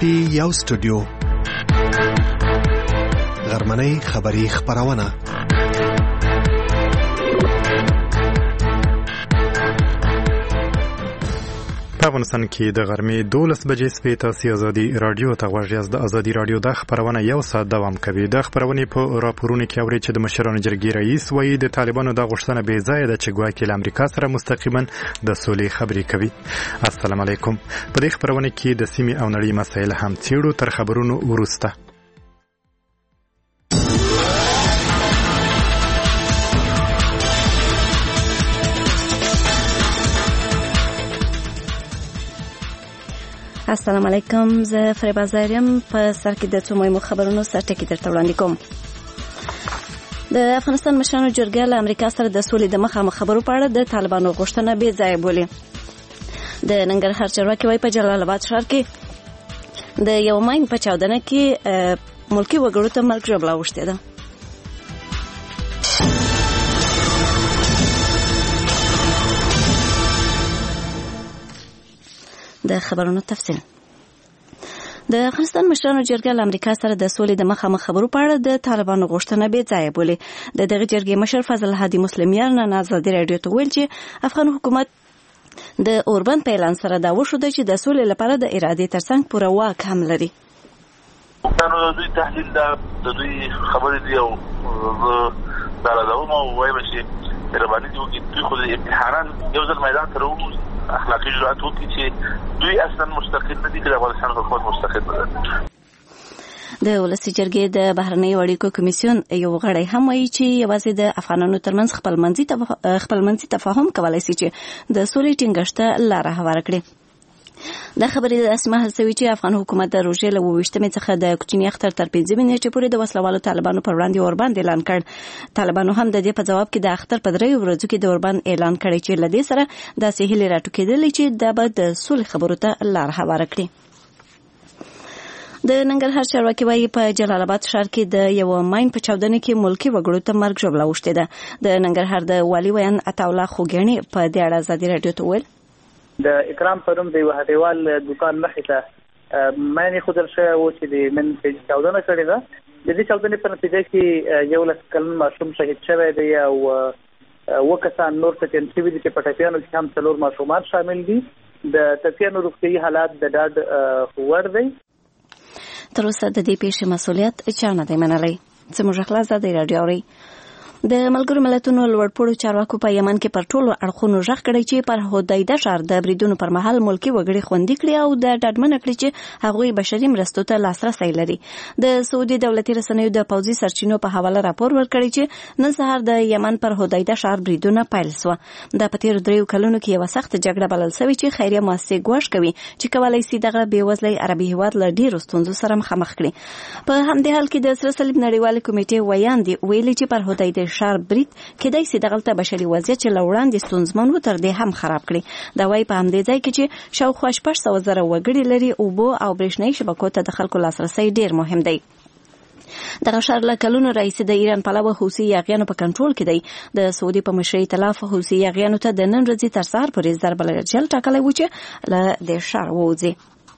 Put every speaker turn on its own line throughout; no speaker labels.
پی یو سټوډیو غرمنۍ خبری خبرونه په افغانستان کې د غرمې 12 بجې سپې تاسو ازادي رادیو ته غوږ د ازادي رادیو د خبرونه یو ساعت دوام کوي. د خبرونه په راپورونو کې اوري چې د مشرانو جرګې رئیس وایي د طالبانو د غوښتنه بې ځای ده چې ګواکې له امریکا سره مستقیما د سولې خبرې کوي. السلام علیکم. په دې خبرونه کې د سیمې او نړۍ مسایل هم څېړو. تر خبرونو وروسته
السلام علیکم. زه فریبا زاریم. په سر کې د څو مهمو خبرونو سرټکی درته وړاندې کوم. د افغانستان مشرانو جرګه له امریکا سره د سولې د مخامخ خبرو په اړه د طالبانو غوښتنه بې ځایه بولي. د ننګرهار چارواکي وايي په جلال آباد ښار کې د یو ماین په چاودنه کې ملکي وګړو ته مرګ ژوبله اوښتې ده. د خبرونو تفصیل. د افغانستان مشرانو جرګه له امریکا سره د سولې د مخامخ خبرو په اړه د طالبانو غوښتنه بې ځایه بولي. د دغه جرګې مشر فضل هادي مسلمیان نن ازادي رادیو ته ویل چې افغان حکومت د اوربند په اعلان سره دا وښوده چې د سولې لپاره د ارادې ترڅنګ پوره واک هم لري.
دا دوی تحلیل د دوی خبرې دی او دا راځم او وایم چې رباني دوی خو د امتحانات یو ځل میدان ته وروځي اخلاقی جرأت وکړي چې دوی اصلا مستقل نه دي چې د افغانستان حکومت مستقل نه ده.
د ولسي جرګې د بهرنیو اړیکو کمیسیون یو غړی هم وایي چې یوازې د افغانانو ترمنځ خپلمنځي تفاهم کولای شي چې د سولې ټینګښت لاره هواره کړي. دا خبرې د اسمه هڅوي چې افغان حکومت د روژې له 28مې څخه د کوچني اختر تر 5مې نیټې پورې د وسلوالو طالبانو پر وړاندې اوربند اعلان کړ. طالبانو هم د دې په جواب کې د اختر په 3 ورځو کې د اوربند اعلان کړی چې له دې سره داسې هیلې راټوکېدلې چې دا به د سولې خبرو ته لار هواره کړي. د ننګرهار چارواکي وايي په جلال آباد ښار کې د یو ماین په چاودنه کې ملکي وګړو ته مرګ ژوبله اوښتې ده. د ننګرهار د والي ویان عطاالله خوګیاڼي په دې اړه ازادي رادیو ته وویل
د اکرام پروم د یو هټیوال دکان مخې ته ماین خودل شوی و چې د من په چاودنه کړې ده. د دې چاودنې په نتیجه کې یو لس کلن ماشوم شهید شوی دی او وکسان نور ټپیان شوي دي چې په ټپیانو کې هم 4 ماشومان شامل دي. د ټپیانو روغتیايي حالات د ډاډ وړ دی.
تر اوسه د دې پیښې مسؤلیت چا نه دی منلی. زموږ خلاص د رادیو اوري. د ملګرو ملتونو لوړپوړو چارواکو په یمن کې پر ټولو اړخونو غږ کړی چې پر هودیده ښار د بریدونو پر مهال ملکي وګړي خوندي کړي او د ډاډمنه کړي چې هغوی بشري مرستو ته لاسرسی لري. د سعودي دولتي رسنیو د پوځي سرچینو په حواله راپور ورکړی چې نن سهار د یمن پر هودیده ښار بریدونه پیل شوه. دا په تیرو 3 کلونو کې یوه سخته جګړه بلل شوې چې خیریه مؤسسې ګواښ کوي چې کولی شي دغه بېوزلی عربي هیواد له ډېرو ستونزو سره مخامخ کړي. په همدې حال کې د سره صلیب نړیوالې کمیټې ویاندې ویلي چې پر هودیده ښار برید کېدای شي دغلته بشري وضعیت چې له وړاندې ستونزمن و تر دې هم خراب کړي. دا وایي په همدې ځای کې چې شاوخوا 600,000 وګړي لري اوبو او برېښنایي شبکو ته د خلکو لاسرسی ډېر مهم دی. دغه ښار له کلونو راهیسې د ایران پلوه حوثي یاغیانو په کنټرول کې دی. د سعودي په مشرۍ ایتلاف حوثي یاغیانو ته د نن ورځې تر سهار پورې ضربالجل ټاکلی و چې له دې ښار ووځي.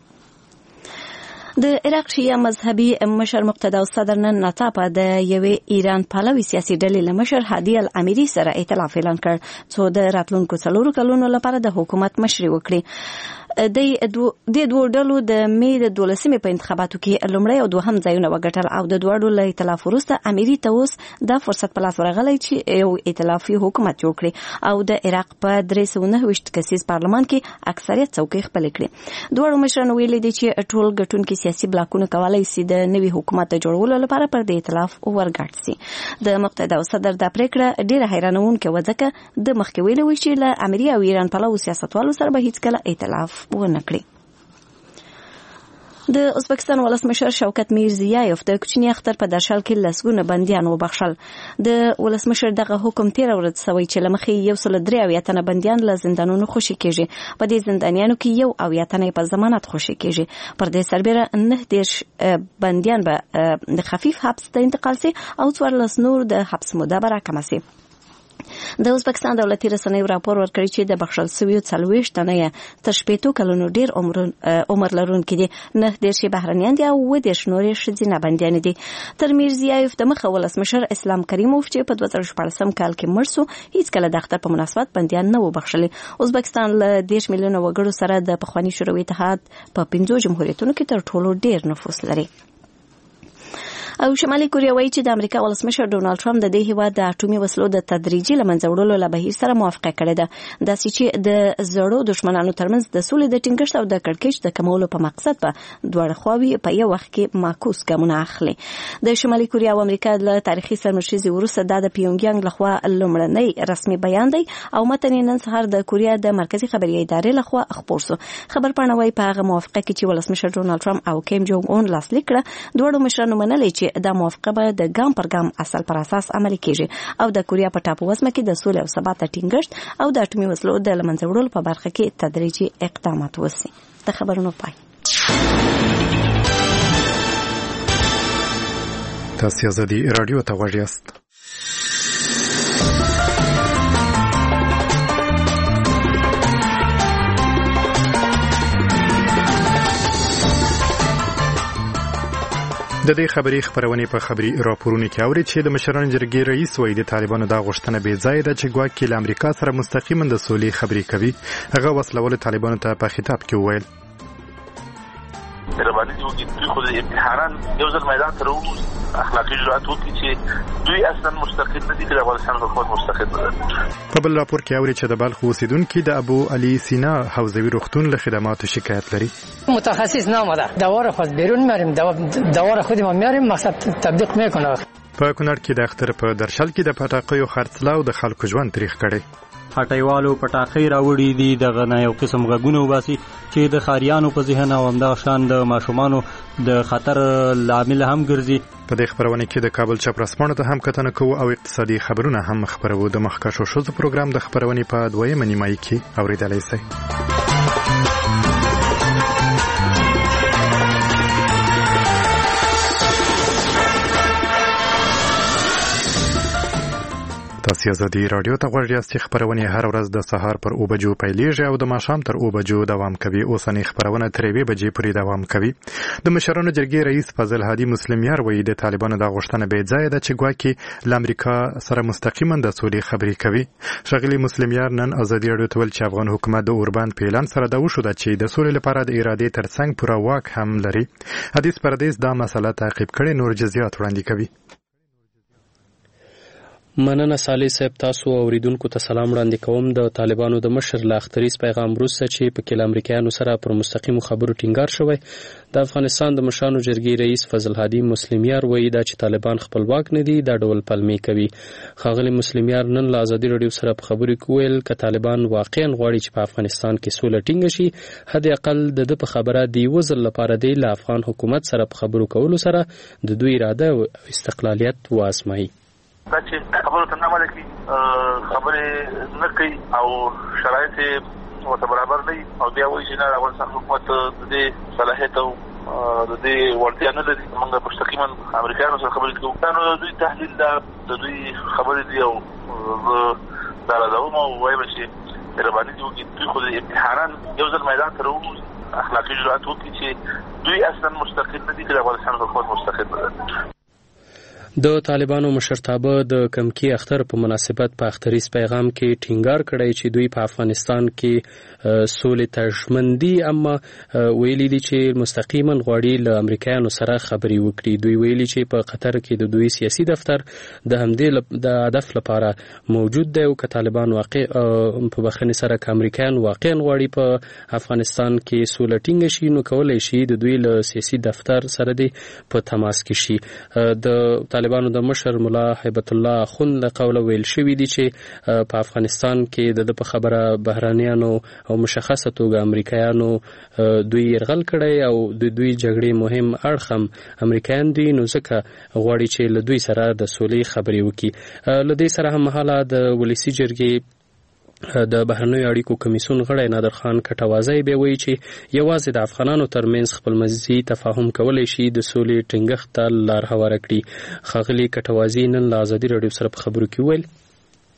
د عراق شیعه مذهبي مشر مقتدا الصدر نن ناڅاپه د یوې ایران پلوي سیاسي ډلې له مشر هادي الاميري سره ائتلاف اعلان کړ څو د راتلونکو 4 کلونو لپاره د حکومت مشري وکړي. د دوه ډلو د می د 12مې په انتخاباتو کې لومړی او دوهم ځایونه وګټل او د دوه ډلو له ائتلاف وروسته اميري ته اوس دا فرصت په لاس ورغلی چې یو ائتلافي حکومت جوړ کړي او د عراق په 329 کسیز پارلمان کې اکثریت څوکۍ خپل کړي. دواړو مشرانو ویلي دي چې ټول ګټونکي سیاسي بلاکونه کولی شي د نوي حکومت د جوړولو لپاره پر د ائتلاف ورګډ شي. د مقتدا الصدر د پریکړه ډیره حیرانونکې و ځکه د مخکې ویلي و چې له اميري او ایران پلوه سیاستوالو سره به هیڅکله ائتلاف ونه کړي. د ازبکستان ولسمشر شوکت میرزیایف د کوچني اختر په درشل کې لسګونه بندیان وبخښل. د ولسمشر دغه حکم 13 ورځ سوی چې لمخې 103 تنه بندیان له زندانونو خوشي کېږي. په دې زندانیانو کې 1 تنه په ضمانت خوشي کېږي. پر دې سربېره 9 بندیان به د خفیف حبس ته انتقال شي او 14 نور د حبس موده به راکمه شي. د ازبکستان دولتي رسنیو راپور ورکړی چې د بخښل شویو 40 تنه تر 60 کلونو ډیر عمر لرونکي دي، 9 بهرنیان دي او 10 نورې ښځینه بندیان دي. تر میرزیایف د مخه ولسمشر اسلام کریموف چې په 2014 کال کې مړ شو، هیڅ کله د اختر په مناسبت بندیان نه و بخښلي. ازبکستان له 10 میلیونه وګړو سره د پخواني شوروي اتحاد په 5 جمهوریتونو کې تر ټولو ډیر نفوس لري. او شمالي کوریا وایي چې د امریکا ولسمشر ډونالد ټرمپ د دې هیواد د اټومي وسلو د تدریجي لمنځه وړلو له بهیر سره موافقه کړې ده، داسې چې د زړو دښمنانو ترمنځ د سولې د ټینګښت او د کړکېچ د کمولو په مقصد په دواړه خواوې په یو وخت کې معکوس ګامونه اخلي. د شمالي کوریا او امریکا له تاریخي سرمشریزې وروسته دا د پیونګیانګ لخوا لومړنی رسمي بیان دی او متن نن سهار د کوریا د مرکزی خبري ادارې لخوا خپور شو. خبر پاڼه وايي په هغه موافقه کې چې ولسمشر ډونالد ټرمپ او کیم جونګ اون لاسلیک کړه، دوه مشرانو منلي چې دا موافقه به د ګام پر ګام اصل پر اساس عملي کیږي او د کوریا په ټاپو وزمه کې د سولې او ثبات ټینګښت او د اټومي وسلو د لمنځه وړلو په برخه کې تدریجي اقدامات وشي. د خبرونو پای.
تاسو ازادي رادیو ته غوږ یاست. د دې خبري خبرونه په خبري راپورونه کې اوري چې د مشران جرګې رئیس وایي د طالبانو د غوښتنه بې ځای ده چې ګواکې له امریکا سره مستقیما د سولې خبرې کوي. هغه وسلول طالبانو ته په خطاب کې وویل
رباني دی چې خو د امتحانان یو ځل میدان ته راوځي اخلاقی اجراءات وکړي چې دوی اصلا مستقل نه دي چې د افغانستان حکومت مستقل نه.
په بل راپور کې اوري چې د بلخ اوسیدونکو د ابو علي سینا حوزوي روغتون له خدماتو شکایت لري.
متخصص نامده دوار خود بیرون میاریم، دوار خود ما میاریم، مقصد تطبیق میکنه.
په کونړ کې د اختر په درشل کې د پټاقیو خرڅلاو د خلکو ژوند تریخ کړي.
هټیوالو پټاخۍ راوړي دي دغه نه یو قسم غږونه وباسي چې د خاریانو په ذهن او همدغه شان د ماشومانو د خطر لامل هم ګرځي.
په دې خبرونه کې د کابل چپ رسمانو ته هم کتنه کوو او اقتصادي خبرونه هم خبرو. د مخکښو شوزو پروګرام د خبرونې په دویمه نیمایي کې اوریدلای شئ. تاسو ازادي رادیو ته غوږ یاست. خبرونه هر ورځ د سهار پر 9 بجو پیلېږي او د ماښام تر 9 بجو دوام کوي. اوسنۍ خبرونه تر 2 بجې پورې دوام کوي. د مشرانو جرګې رئیس فضل هادي مسلمیار وایي د طالبانو د غوښتنه بې ځای ده چې ګواکې له امریکا سره مستقیما د سولې خبرې کوي. ښاغلي مسلمیار نن ازادي رادیو ته ویل چې افغان حکومت د اوربند په اعلان سره دا وښوده چې د سولې لپاره د ارادې ترڅنګ پوره واک هم لري. حدیث پردیس دا مسله تعقیب کړي، نور جزئیات وړاندې کوي.
مننه صالح صاحب، تاسو اوریدونکو ته سلام وړاندې کوم. د طالبانو د مشر له اختریز پیغام وروسته چې په کې له امریکایانو سره پر مستقیمو خبرو ټینګار شوی، د افغانستان د مشرانو جرګې رئیس فضل هادي مسلمیار وایي دا چې طالبان خپلواک نه دي، دا ډول پلمې کوي. ښاغلي مسلمیار نن له ازادي رادیو سره په خبرو کې ویل که طالبان واقعا غواړي چې په افغانستان کې سوله ټینګه شي، حد اقل د ده په خبره د یوه ځل لپاره دی له افغان حکومت سره په خبرو کولو سره د دوی اراده او استقلالیت وازمایي.
دا چې خبرو ته نه عمل کوي، خبرې نه کوي او شرایط ورته برابر نه وي او بیا وایي چې نه د افغانستان حکومت د دې صلاحیت او د دې وړتیا نه لري موږ مستقیما امریکایانو سره خبرې کوو. دا نو د دوی تحلیل دا د دوی خبرې دي او زه دا راځوم او وایم چې رباني دي چې دوی خو د امتحانان یو ځل میدان ته راوځي اخلاقي اجراءات وکړي چې دوی اصلا مستقل نه دي چې د افغانستان حکومت مستقل نه لري.
د طالبانو مشرتابه د کمکی اختر په مناسبت په اختریز پیغام کې ټینګار کړی چې دوی په افغانستان کې سولې ته ژمن دي، اما ویلي دي چې مستقیما غواړي له امریکایانو سره خبرې وکړي. دوی ویلي چې په قطر کې د دوی سیاسي دفتر د همدې د هدف لپاره موجود دی او که طالبان واقع په بخښنې سره که امریکایان واقعا غواړي په افغانستان کې سوله ټینګه شي نو کولی شي د دوی له سیاسي دفتر سره دی په تماس کې شي. د طالبانو د مشر ملا هیبت الله اخوند له قوله ویل شوي دي چې په افغانستان کې د په خبره بهرانیانو او مشخصه توګه امریکایانو دوی یرغل کړی او د دوی جګړې مهم اړخ هم امریکایان دي، نو ځکه غواړي چې له دوی سره د سولې خبرې وکړي. له دې سره هم مهاله د ولسي جرګې د بهرنیو اړیکو کمیسیون غړی نادر خان کټوازی بیا وایي چې یوازې د افغانانو ترمنځ خپلمنځي تفاهم کولی شي د سولې ټینګښت ته لار هواره کړي. ښاغلي کټوازی نن له ازادي راډیو سره په خبرو کې ویل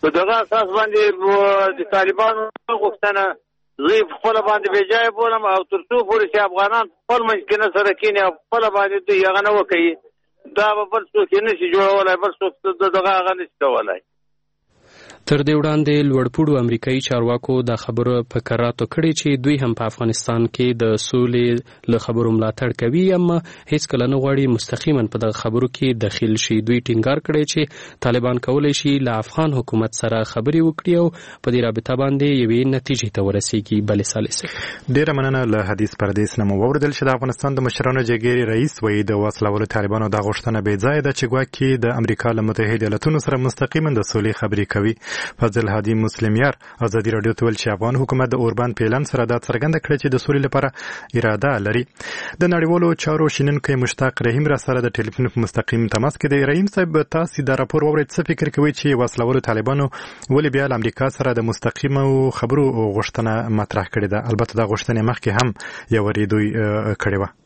په دغه اساس باندې د طالبانو غوښتنه زه خپل باندې بجای بولم او تر څو پورې چې افغانان خپل منځ کې نه سره کېني او خپل باندې دوی هغه نه وکړي دا به بل څوک یې نشي جوړولی، بل څوک دغه هغه نشي کولی.
تر دې وړاندې لوړپوړو امریکایي چارواکو دا خبره په کراتو کړې چې دوی هم په افغانستان کې د سولې له خبرو ملاتړ کوي، اما هیڅ کله نه غواړي مستقیما په دغه خبرو کې دخیل شي. دوی ټینګار کړی چې طالبان کولی شي له افغان حکومت سره خبرې وکړي او په دې رابطه باندې یوې نتیجې ته ورسیږي. بلې سالسه
ډیره مننه. له حدیث پردیس نه مو واوریدل چې د افغانستان د مشرانو جرګې رئیس وایي د وسلوالو طالبانو د غوښتنه بې ځایه ده چې ګواکې د امریکا له متحده ایالتونو سره مستقیما د سولې خبرې کوي. فضل هادي مسلمیار ازادي رادیو ته ویل چې افغان حکومت د اوربان په اعلان سره دا څرګنده کړې چې د سولې لپاره اراده لري. د نړیوالو چارو شینونکی مشتاق رحیم را سره د ټلیفون په مستقیم تماس کې دی. رحیم صاحب، تاسو دا راپور واورئ، څه فکر کوئ چې وسلوالو طالبانو ولې بیا له امریکا سره د مستقیمو خبرو غوښتنه مطرح کړې ده؟ البته دا غوښتنه مخکې هم یو ری دوی کړې وه.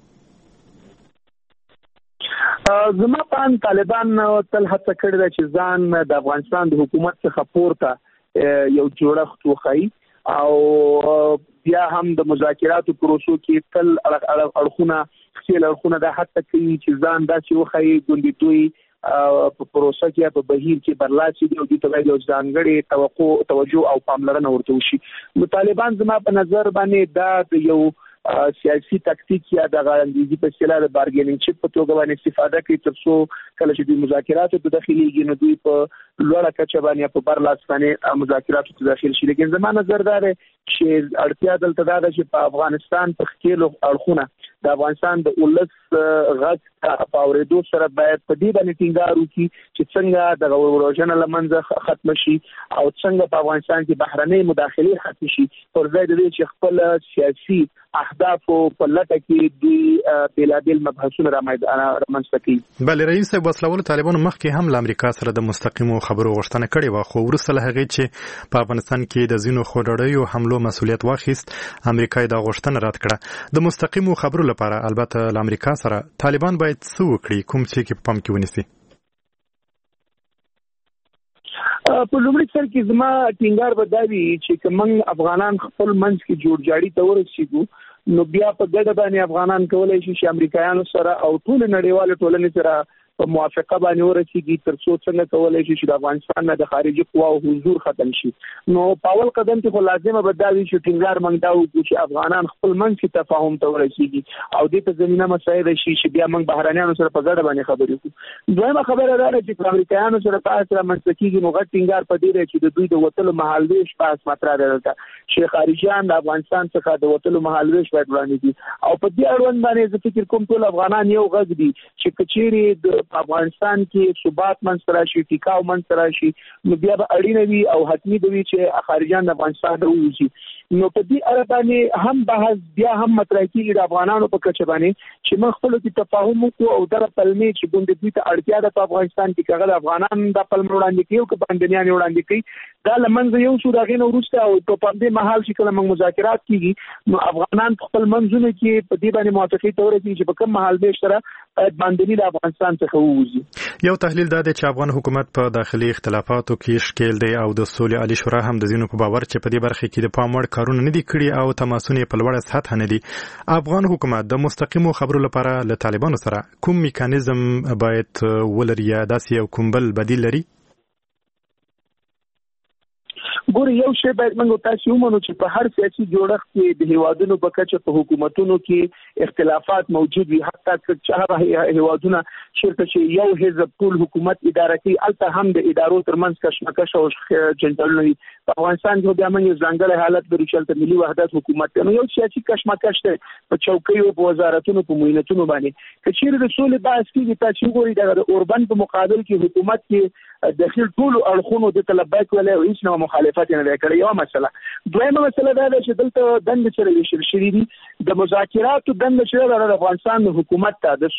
زما په طالبان تل هڅه کړې ده چې ځان د افغانستان د حکومت څخه پورته یو جوړښت وښیي او بیا هم د مذاکراتو پروسو کې تل اړخونه دا هڅه کوي چې ځان داسې وښیي ګوندې دوی په پروسه کې په بهیر کې برلاسي دي او دوی ته یو ځانګړې توجه او پاملرنه ورته وشي. نو طالبان زما په نظر باندې دا د یو سیاسي تکتیک یا د انګریزي په اصطلاح د بارګینینګ چپ په توګه باندې استفاده کوي تر څو کله چې د مذاکراتو ته داخليږي نو دوی په لوړه کچه باندې په برلاس باندې مذاکراتو ته داخل شي. لیکن زما نظر دا دی چې اړتیا دلته دا ده چې په افغانستان په خپل اړخونه د افغانستان د ولس غږ په اورېدو سره باید په دې باندې ټینګار وکړي چې څنګه د وروژنه لمنځه ختم شي او څنګه په افغانستان کې بهرنۍ مداخلې ختم شي پر ځای د دې چې خپل سیاسي اهداف په لټه کې دوی بېلابېل مبحثونه رامنځته کوي.
بله رئیس صاحب، وسلوالو طالبانو مخکې هم له امریکا سره د مستقیمو خبرو غوښتنه کړې وه، خو وروسته له هغې چې په افغانستان کې د ځینو خوډړیو حملو مسؤلیت واخیست، امریکا دا غوښتنه رد کړه. د مستقیمو خبرو لپاره البته له امریکا سره طالبان باید څه وکړي، کوم څه کې په پام کې ونیسي؟
په لومړي سر کې زما ټینګار به دا وي چې موږ افغانان خپل منځ کې جوړجاړي ته ورسېږو نو بیا په ګډه باندې افغانان کولای شي چې امریکایانو سره او ټول نړیوال ټولنې سره په موافقه باندې ورسېږي تر څو څنګه کولای شي چې د افغانستان نه د خارجي قواو حضور ختم شي. نو په اول قدم کې خو لازمه به دا وي چې ټینګار موږ دا وکړو چې افغانان خپل منځ کې تفاهم ته ورسېږي او دې ته زمينه مساعد شي چې بیا موږ بهرانيانو سره په ګډه باندې خبرې وکړو. دویمه خبره دا ده چې امریکایانو سره تاسو را منځکیږي نو غټ ټینګار په دې دی چې د دوی د وټلو مهالويش پاس مطرح ده چې خارجيان د افغانستان څخه د وټلو مهالويش باید وړاندې دي او په دې اړوند باندې زه فکر کوم ټول افغانان یو غږ دي چې کچيري د افغانستان کې ثبات منځ راشي، ټیکاو منځ راشي، نو بیا به اړینه وي او حتمی دی چې خارجيان د افغانستان راوځي. نو په دې اړه باندې هم بحث بیا هم مطرح کیږي د افغانانو په کچه باندې چې موږ خپل کې تفاهم وکړو او در پلمې چې ګوند دې ته اړتیا ده په افغانستان کې کغه افغانان د پلم وړاندې کوي او باندېنیان وړاندې کوي دا لمنځه یو شو دغه نو ورسته او په دې محل چې کله موږ مذاکرات کیږي نو افغانان خپل منځونه کې په دې باندې موافقه تور دي چې په کوم محل به سره باندې د افغانستان څخه ووځي.
یو تحلیل دا دی چې افغان حکومت په داخلي اختلافاتو کې شکیل دی او د سولې عالی شورا هم د ځینو په باور چې په دې برخه کې د پام وړ کارونه نه دي کړي او تماسونه په لوړه سطح نه دي. افغان حکومت د مستقیمو خبرو لپاره له طالبانو سره کوم میکانیزم باید ولري یا داسې یو کوم بل بدیل لري؟
ګور یو شی باید موږ تاسو ومنو چې په هر سیاسي جوړښت کې د هیوادونو په کچه په حکومتونو کې اختلافات موجود وي، حتی چې هغه هیوادونه چې یو حزب ټول حکومت اداره کوي البته هم د ادارو ترمنځ کشمکش او جنجالونه وي. په افغانستان کې بیا موږ ځانګړی حالت لرو چې ملي وحدت حکومت نو یو سیاسي کشمکش دی په چوکیو په وزارتونو په معاینتونو باندې کچېر د سولې بحث کې تاسو ګورئ د اوربان په مقابل کې حکومت کې داخل ټول اړخونو د طلبات ولې او هیڅ نوع مخالفت نه کړی. یو مسله. دویمه مسله دا ده چې دلته دند سره ویشل شوی دي د مذاکراتو دند چې د افغانستان حکومت ته د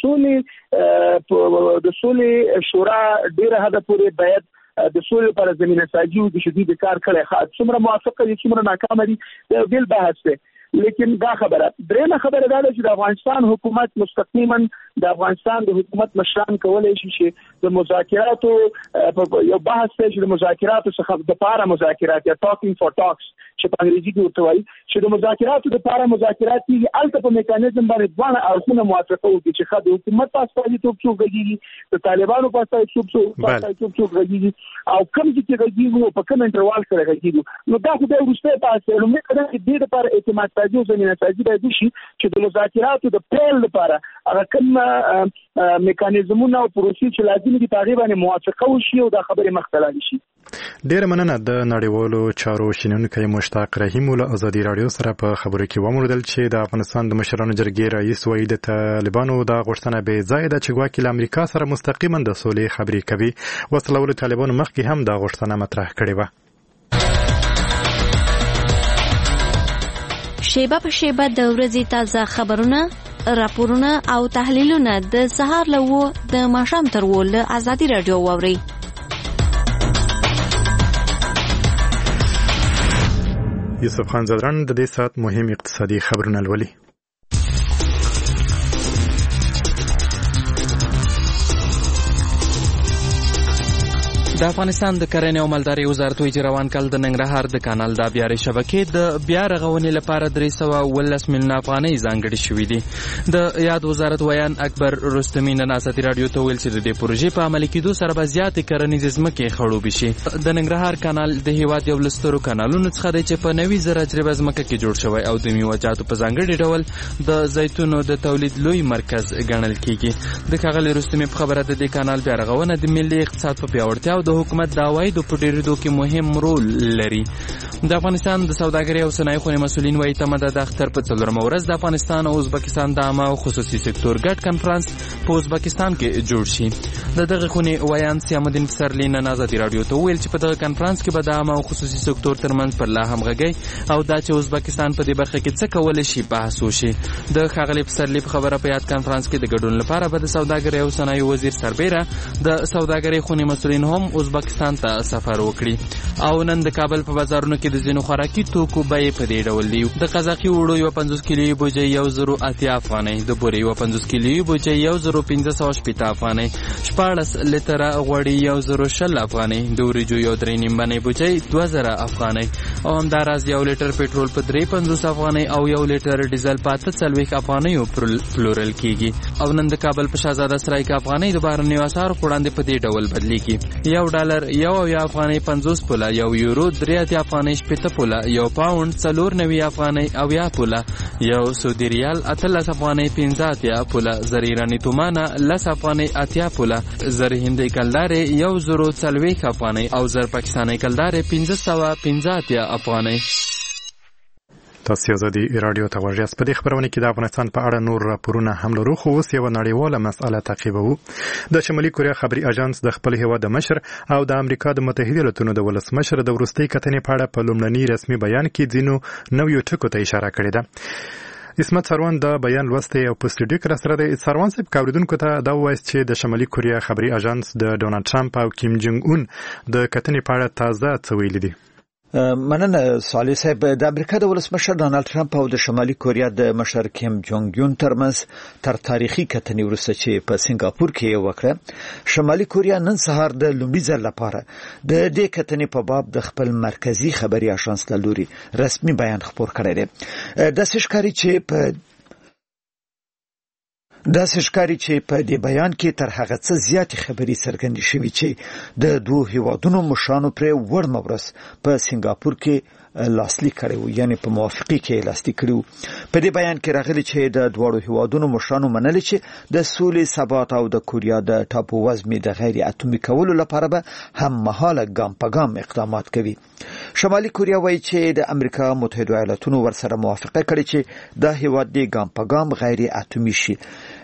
سولې شورا ډیره حد پورې باید د سولې لپاره زمينه سازي او د شدید کار کړي څومره موافقه دي څومره ناکام دي د بل بحث دی. لیکن دا خبره درېمه خبره دا ده چې د افغانستان حکومت مستقیما د افغانستان د حکومت مشران کولای شي چې د مذاکراتو یو بحث ته چې د مذاکراتو څخه د پاره مذاکرات یا ټاکینګ فور ټاکس چې په انګریزي کې ورته وایي چې د مذاکراتو د پاره مذاکرات کیږي الته په میکانیزم باندې ځوانه اړخونه موافقه وکړي چې خاطر حکومت تاسو ته څوک غږیږي د طالبانو په تاسو څوک غږیږي او کوم چې غږیږي په کوم انټروال سره غږیږي نو دا خو د وروسته تاسو له موږ کده چې د لپاره اعتماد سازي او زمينه سازي باید شي چې د مذاکراتو د پیل لپاره هغه کوم میکانیزمونه او پروسې چې لازم دي په غیبه موافقه وشي او دا خبره مختلف شي.
ډیر مننه د نړیوالو چارو شینونکو مشتاق رحیم له ازادي رادیو سره په خبرو کې وموندل چې د افغانستان د مشرانو جرګې رئیس وایي د طالبانو د غوښتنه به ځای ده چې ګواکې له امریکا سره مستقیما د سولې خبرې کوي. وسلول طالبانو مخکې هم د غوښتنه مطرح کړې و.
شیبه په شیبه د ورځې تازه خبرونه، راپورونه او تحلیلونه د سهار له د ماښام تر له ازادي رادیو واوري.
یوسف خان زدران د دې سات مهم اقتصادي خبرونه لولي.
د افغانستان د کرنې او مالدارۍ وزارت وایي چې روان کال د ننګرهار د کانال د آبیارۍ شبکې د بیا رغونې لپاره 319 میلیونه افغانۍ ځانګړې شوې دي. د یاد وزارت ویان اکبر رستمي نن ازادي رادیو ته ویل چې د دې پروژې په عملي کېدو سره به زیاتې کرنیزې ځمکې خړوبې شي. د ننګرهار کانال د هیواد یو له سترو کانالونو څخه دی چې په 90,000 اجربه ځمکه کې جوړ شوی او د میوه‌جاتو په ځانګړي ډول د زیتونو د تولید لوی مرکز ګڼل کېږي. د ښاغلي رستمي په خبره د دې کانال بیا رغونه د ملي اقتصاد په پیاوړتیا د حکومت د عوایدو په ډېرېدو کې مهم رول لري. د افغانستان د سوداګرۍ او صنایع خونې مسؤلین وایي تمه ده د اختر په 4مه ورځ د افغانستان او ازبکستان د عامه او خصوصي سکتور ګډ کنفرانس په ازبکستان کې جوړ شي. د دغه خونې ویان سیام الدین پسرلی نن ازادي رادیو ته ویل چې په دغه کنفرانس کې به د عامه او خصوصي سکتور ترمنځ پر لا همغږۍ او دا چې ازبکستان په دې برخه کې څه کولی شي بحث وشي. د ښاغلي پسرلی په خبره په یاد کنفرانس کې د ګډون لپاره به د سوداګرۍ او صنایع وزیر سربیره د سوداګرۍ خونې مسؤلین هم ازبکستان ته سفر وکړي. او نن د کابل په بازارونو کې د ځینو خوراکي توکو بیې په دې ډول دي. د قزاقي وړو یو 50 کیلویي بوجۍ 180 افغانۍ، د بورې یو 50 کیلویي بوجۍ 1580 افغانۍ، 14 لیتره غوړي 120 افغانۍ، د وریجو یو 3 نیمبنۍ بوجۍ 2000 افغانۍ او همداراز یو لیټر پټرول په 350 افغانۍ او یو لیټر ډیزل په 48 افغانۍ پلورل کیږي. او نن د کابل په شاهزاده سرای کې افغانۍ د بهرنیو اسعارو په وړاندې په دې ډول بدلیږي. یو ډالر یو افغانۍ 50 پوله، یو یورو 3 افغانۍ 70 پوله، یو پاوند 490 افغانۍ 80 پوله، یو سعودي ریال 18 افغانۍ 15 پوله، زر ایرانی تومانه 10 افغانۍ 80 پوله، زر هندۍ کلدارې 140 افغانۍ او زر پاکستاني کلدارې 1515 افغانۍ.
تاسو ازادي رادیو ته ورغاست. په دې خبرونه کې د افغانستان په اړه نور راپورونه هم لرو، خو اوس یو نړیواله مسأله تعقیبوو. د شمالي کوریا خبري اژانس د خپل هیواد مشر او د امریکا د متحده ایالاتونو د ولسمشر د وروستي کتنې په اړه په لومړني رسمي بیان کې ځینو نویو ټکو ته اشاره کړې ده. اسمت سروان د بیان لوسته او په سټډیو کې سره د سروان صاحب کاوریدونکو ته دا وایي چې د شمالي کوریا خبري اژانس د ډونالد ټرمپ او کیم جونګ اون د کتنې په اړه تازه څه ویلي دي.
مننه صالح صاحب. د امریکا د ولسمشر ډونالد ټرمپ او د شمالي کوریا د مشر کیم جونګ یون ترمنځ تر تاریخي کتنې وروسته چې په سنگاپور کې وکړه، شمالي کوریا نن سهار د لومړي ځل لپاره د دې کتنې په باب د خپل مرکزی خبري اژانس له لوري رسمي بیان خپور کړی دی. د ښکاری چې په دې بیان کې تر هغه څه زیاتې خبري څرګندې شوې چې د دوه هیوادونو مشرانو پر وړ مورس په سنگاپور کې لاسلیک کړي وو، یعنی په موافقه کې لاسلیک کړي وو. په دې بیان کې راغلي چې د دوه هیوادونو مشرانو منلي چې د سولې، ثبات او د کوریا د ټاپو وزمې د غیر اتومي کولو لپاره به هم مهاله ګام په ګام اقدامات کوي. شمالي کوریا وایي چې د امریکا متحده ایالاتونو ورسره موافقه کړې چې د هیواد د ګام په ګام غیر اتومي شي.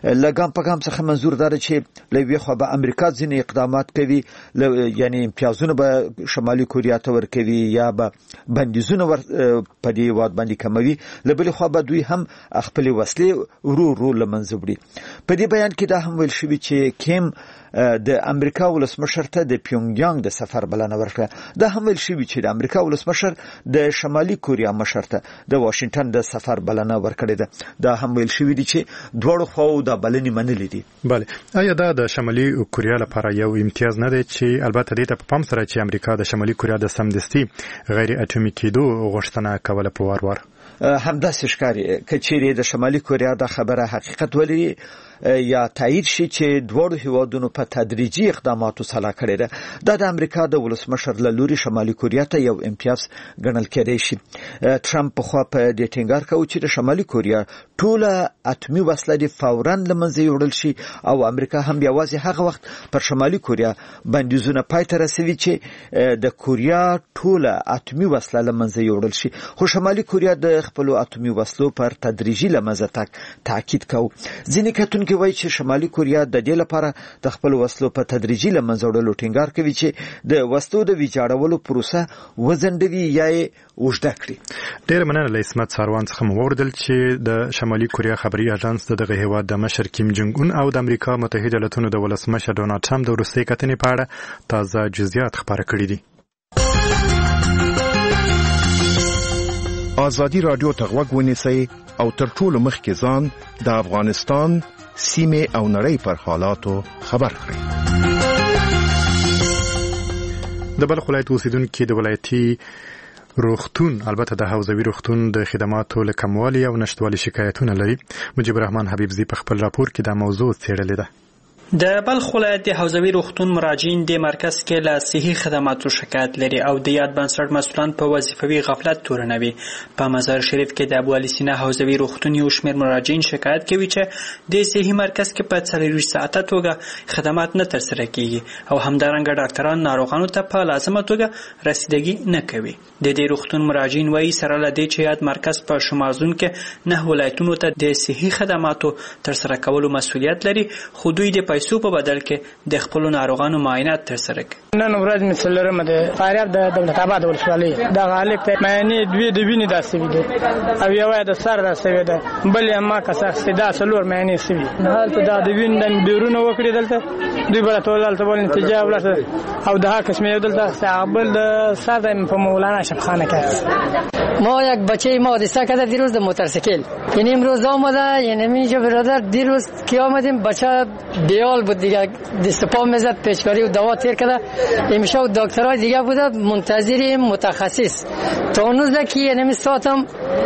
لګام په ګام څخه منظور دا چې لوي خو به امریکا ځینې اقدامات کوي یعنی امتیازونه به شمالي کوریا ته ورکوي یا به بندیزونه په دې واد باندې کموي لبل خو به دوی هم خپل وسلې ورو لمنځه وړي. په دې بیان کې دا هم ویل شوی چې کیم د امریکا ولسمشر ته د پیونګیانګ د سفر بلنه ورکړه. دا هم ویل شوی چې د امریکا ولسمشر د شمالي کوریا مشر ته د واشنگټن د سفر بلنه ورکړه ده. دا هم ویل شوی دی چې دوه خو د بلنې منلې دي.
بله آیا دا د شمالي کوریا لپاره یو امتیاز نه دی چې البته دې ته په پام سره چې امریکا د شمالي کوریا د سمدستي غیر اټومي کېدو غوښتنه کوله په وار
همداسې ښکاري کچېرې د شمالي کوریا د خبره حقیقت ولري یا تایید شي چې دوه هیوادونو په تدریجي اقداماتو سلا کړی ده. دا د امریکا د ولسمشر له لوري شمالي کوریا ته یو امتیاز ګڼل کېدای شي. ټرمپ په خوا په دې ټینګار کوي چې د شمالي کوریا ټوله اټومي وسله د فوراً لمنځه وړل شي او امریکا هم یوازې هغه وخت پر شمالي کوریا بندیزونه پای ته رسوي چې د کوریا ټوله اټومي وسله لمنځه وړل شي. خو شمالي کوریا د خپل اټومي وسلو پر تدریجي لمنځه تاکید کوي. ځینې کتونکي وایي چې شمالي کوریا د دې لپاره د خپل وسلو په تدریجي لمنځه وړلو ټینګار کوي چې د وسلو د ویجاړولو پروسه وزندوي یا اوږده کړي.
ډېر مننه له اسمت ساروان څخه مو واوریدل چې د شمالي کوریا خبري اژانس دغه هیواد د مشر کیم جونګ اون او د امریکا متحده ایالاتونو د ولسمشر ډونالد ټرمپ د وروستۍ کتنې په اړه تازه جزئیات خبره کړي دي.
آزادی رادیو ته غوږ ونیسئ او تر ټولو مخکې ځان د افغانستان سیمه او نړۍ پر حالاتو خبر کړئ.
د بلخ ولایت اوسیدونکو د ولایتي روغتون البته د حوزوي روغتون د خدماتو له کموالي او نشټوالي شکایتونه لري. مجيب الرحمن حبیبزی په خپل راپور کې دا موضوع څېړلې ده.
د بلخ ولایت د حوزوي روغتون مراجعین د مرکز کې له صحي خدماتو شکایت لري او د یاد بنسټ مسؤلان په وظیفوي غفلت تورنوي. په مزار شریف کې د ابو علي سینا حوزوي روغتون یو شمېر مراجعین شکایت کوي چې د صحي مرکز کې په 24 ساعته توګه خدمات نه ترسره کیږي او همدارنګه ډاکټران ناروغانو ته په لازمه توګه رسیدګي نه کوي. د دې روغتون مراجعین وایي سره له دې چې یاد مرکز په شمالزون کې 9 ولایتونو ته د صحي خدماتو ترسره کولو مسؤلیت لري خو دوی د پیسو په بدل کې د خپل ناروغانو معاینات ترسره کوي.
نن ورځ مسلرم د فاریاب د دولت آباد ولسوالۍ د غالب ته معنی دوی د وینې داسې وي او یو د سر داسې ده بل ما کسه استدا سلور معنی سوي حالت د وینې بیرونه وکړي دلته دوی بل ټول دلته بل نتیجه ولته او د حق اسمه دلته صاحب د ساده په مولانا شفخانه کې
ما یک بچه ما دیسا کرده دیروز د موتورسیکل یعنی امروز آمده یعنی اینجا برادر دیروز کی آمدیم بچه بیال بود دیگه دست پا میزد پیشکاری و دوا تیر کرده امشب دکترای دیگه بوده منتظر متخصص تا اون روز که یعنی ساعتم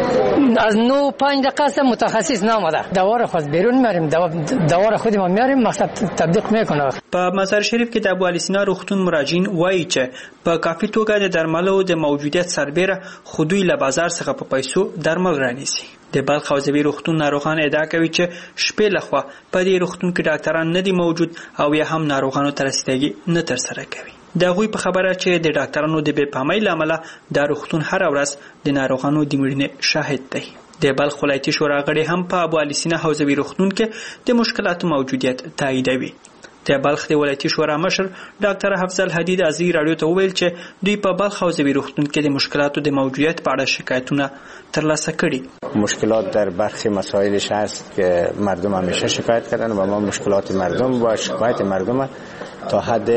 از 9-5 متخصص نامده دوا رو خود بیرون میاریم دوا رو خودی ما میاریم مقصد تطبیق میکنه.
په مزار شریف کې د ابو علي سینا روغتون مراجعین وایي چې په کافي توګه د درملو د موجودیت سربېره خودوی له بازار څخه په پیسو درمل رانیسي. د بلخ حوزوي روغتون ناروغان ادعا کوي چې شپې لخوا په دې روغتون کې ډاکټران نه دي موجود او یا هم ناروغانو ته رسیدګي نه ترسره کوي. د هغوی په خبره چې د ډاکټرانو د بې پامۍ له امله د روغتون هر ورځ د ناروغانو د مړینې شاهد دی. د بلخ ولایتي شورا غړي هم په ابو علي سینا حوزوي روغتون کې د مشکلاتو موجودیت تاییدوي. د بلخ د ولایتي شورا مشر ډاکټر افضل حدید ازی رادیو ته وویل چې دوی په بلخ حوزوي روغتون کې د مشکلاتو د موجودیت په اړه شکایتونه ترلاسه کړي.
مشکلات در برخی مسائلش هست که مردم همیشه شکایت کردن و ما مشکلات مردم و شکایت مردم تا حد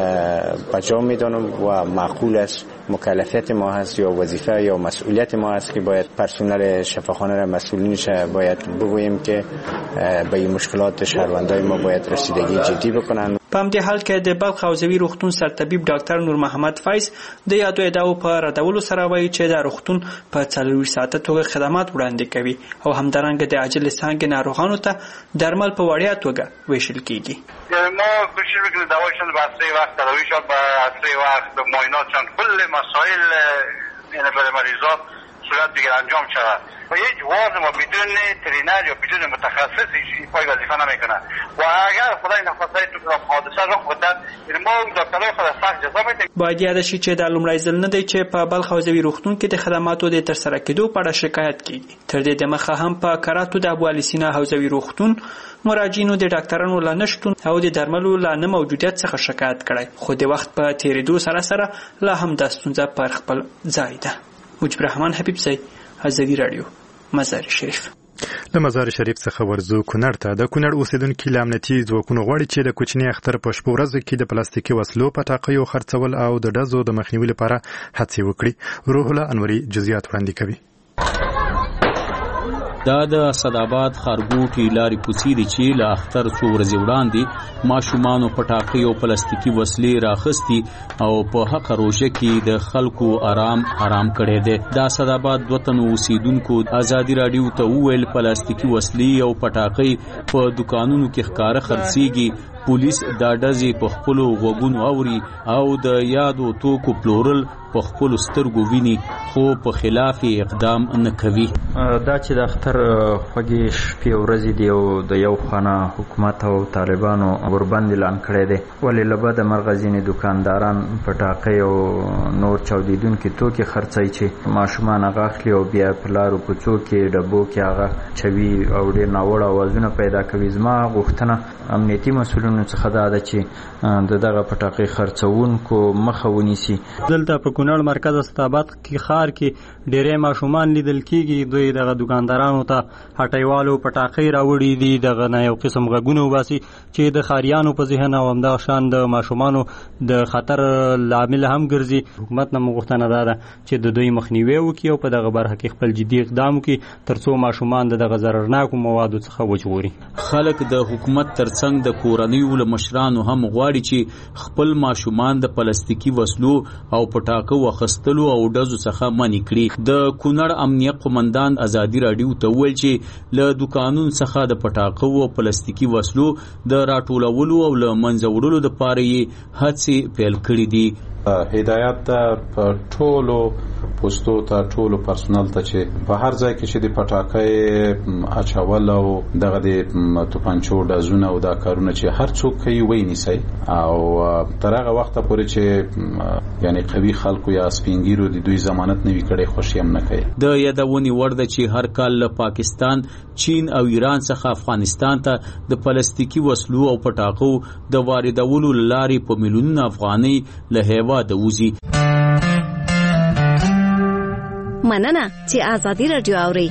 بجا میدانم و معقول است. مکلفیت ما هست یا وظیفه یا مسئولیت ما هست که باید پرسنل شفاخانه را مسئولینش باید بگوییم که به این مشکلات شهروندای ما باید رسیدگی جدی بکنن.
په همدې حال کې د بلخ حوزوي روغتون سرطبیب ډاکټر نور محمد فایز د یادو ادعاو په ردولو سره وایي چې د روغتون په 24 ساعته توګه خدمات وړاندې کوي او همدارنګه د عاجل څنګه ناروغانو ته درمل په وړیا توګه ویشل کیږي.
ما کوشش میکنیم دوایشون به اسرع وقت تداویشون به اسرع وقت معایناتشون کل مسائل یعنی برای مریضات
صورت دیگر انجام شود و هیچ وارد ما بدون ترینر یا بدون متخصص پای وظیفه نمیکنه و اگر خدای نخواسته تو حادثه رخ بدن ما دکترای خود سخت جزا میدیم.
باید یاد شي چې د لومړی ځل نه دی چې په بلخ حوزوي روغتون کې د خدماتو د ترسره کېدو په اړه شکایت کیږي. تر دې دمخه هم په کراتو د ابو علي سینا حوزوي روغتون مراجعینو د ډاکټرانو لا نشټون او د درملو لا نه موجودیت څخه شکایت کړی، خو د وخت په تیریدو سره سره لا هم د ستونزه پر خپل ځای ده. مجبر رحمان حبیب سي، ازادي رادیو، مزار شریف.
له مزار شریف څخه ورزو کونړ ته. د کونړ اوسیدونکي له امنیتي ځواکونو غواړي چې د کوچني اختر په شپو ورځو کې د پلاستیکي وسلو پټاقیو خرڅول او د ډزو د مخنیوي لپاره هڅې وکړي. روح الله انوري جزئیات وړاندې کوي.
دا د اسداباد خارګوټي لارې کوڅې دي چې له اختر څو ورځې وړاندې ماشومانو پټاقۍ او پلاستیکي وسلې راخستي او په حق روژه کې د خلکو آرام کړی دی. د اسداباد وطن اوسیدونکو ازادي رادیو ته وویل پلاستیکي وسلې او پټاقۍ په دکانونو کې ښکاره خرڅېږي. پولیس دا ډزې په خپلو غوږونو اوري او د یادو توکو پلورل په خپلو سترګو ویني، خو په خلاف اقدام نه کوي.
دا چې د اختر خوږې شپې ورځې دی او د یو خانه حکومت او طالبانو وربند اعلان کړی دی، ولې له بده مرغه ځینې دکانداران پټاقۍ او نور چاودیدونکي توکي خرڅوي چې ماشومان هغه اخلي او بیا په لارو کوڅو کې ډبو کې هغه چوي او ډېر ناوړه اوازونه پیدا کوي. زما غوښتنه امنیتي مسؤلینو څخه دا ده چې دغه پټاقۍ خرڅوونکو مخه ونیسي.
دلته په کونړ مرکز اسداباد کې ښار کې ډېری ماشومان لیدل کېږي، دوی دغه دکاندارانو ته هټیوالو پټاقۍ راوړي دي، دغه نه یو قسم غږونه وباسي چې د ښاریانو په ذهن او همدغه شان د ماشومانو د خطر لامل هم ګرځي. حکومت نه غوښتنه دا ده چې د دوی مخنیوی وکړي او په دغه برخه کې خپل جدي اقدام وکړي تر څو ماشومان د دغه ضررناکو موادو څخه وژغوري.
خلک د حکومت ترڅنګ د کورنیو له مشرانو هم غواړي چې خپل ماشومان د پلاستیکي وسلو او پټاقو اخیستلو او ډزو څخه منع کړي. د کونړ امنیت قومندان ازادي رادیو ته وویل چې له دکانونو څخه د پټاقو او پلاستیکي وسلو د راټولولو او له منځه وړلو لپاره یې هڅې پیل کړې دي.
هدایت ته ټولو پوسټو ته ټولو پرسونل ته چې په هر ځای کې چې د پټاقۍ اچول او دغه د توپنچو ډزونه او دا کارونه چې هر څوک کوي ونیسي او تر هغه وخت پورې چې یعنی قوي خلکو یا سپینګیرو د دوی ضمانت نه وي کړی خوشي هم نه کوي.
د یادونې وړ ده چې هر کال له پاکستان، چین او ایران څخه افغانستان ته د پلاستیکي وسلو او پټاقو د واردولو لارې په میلیونونو افغانۍ له هیواد دوزي.
مننه چې ازادي رادیو اوري.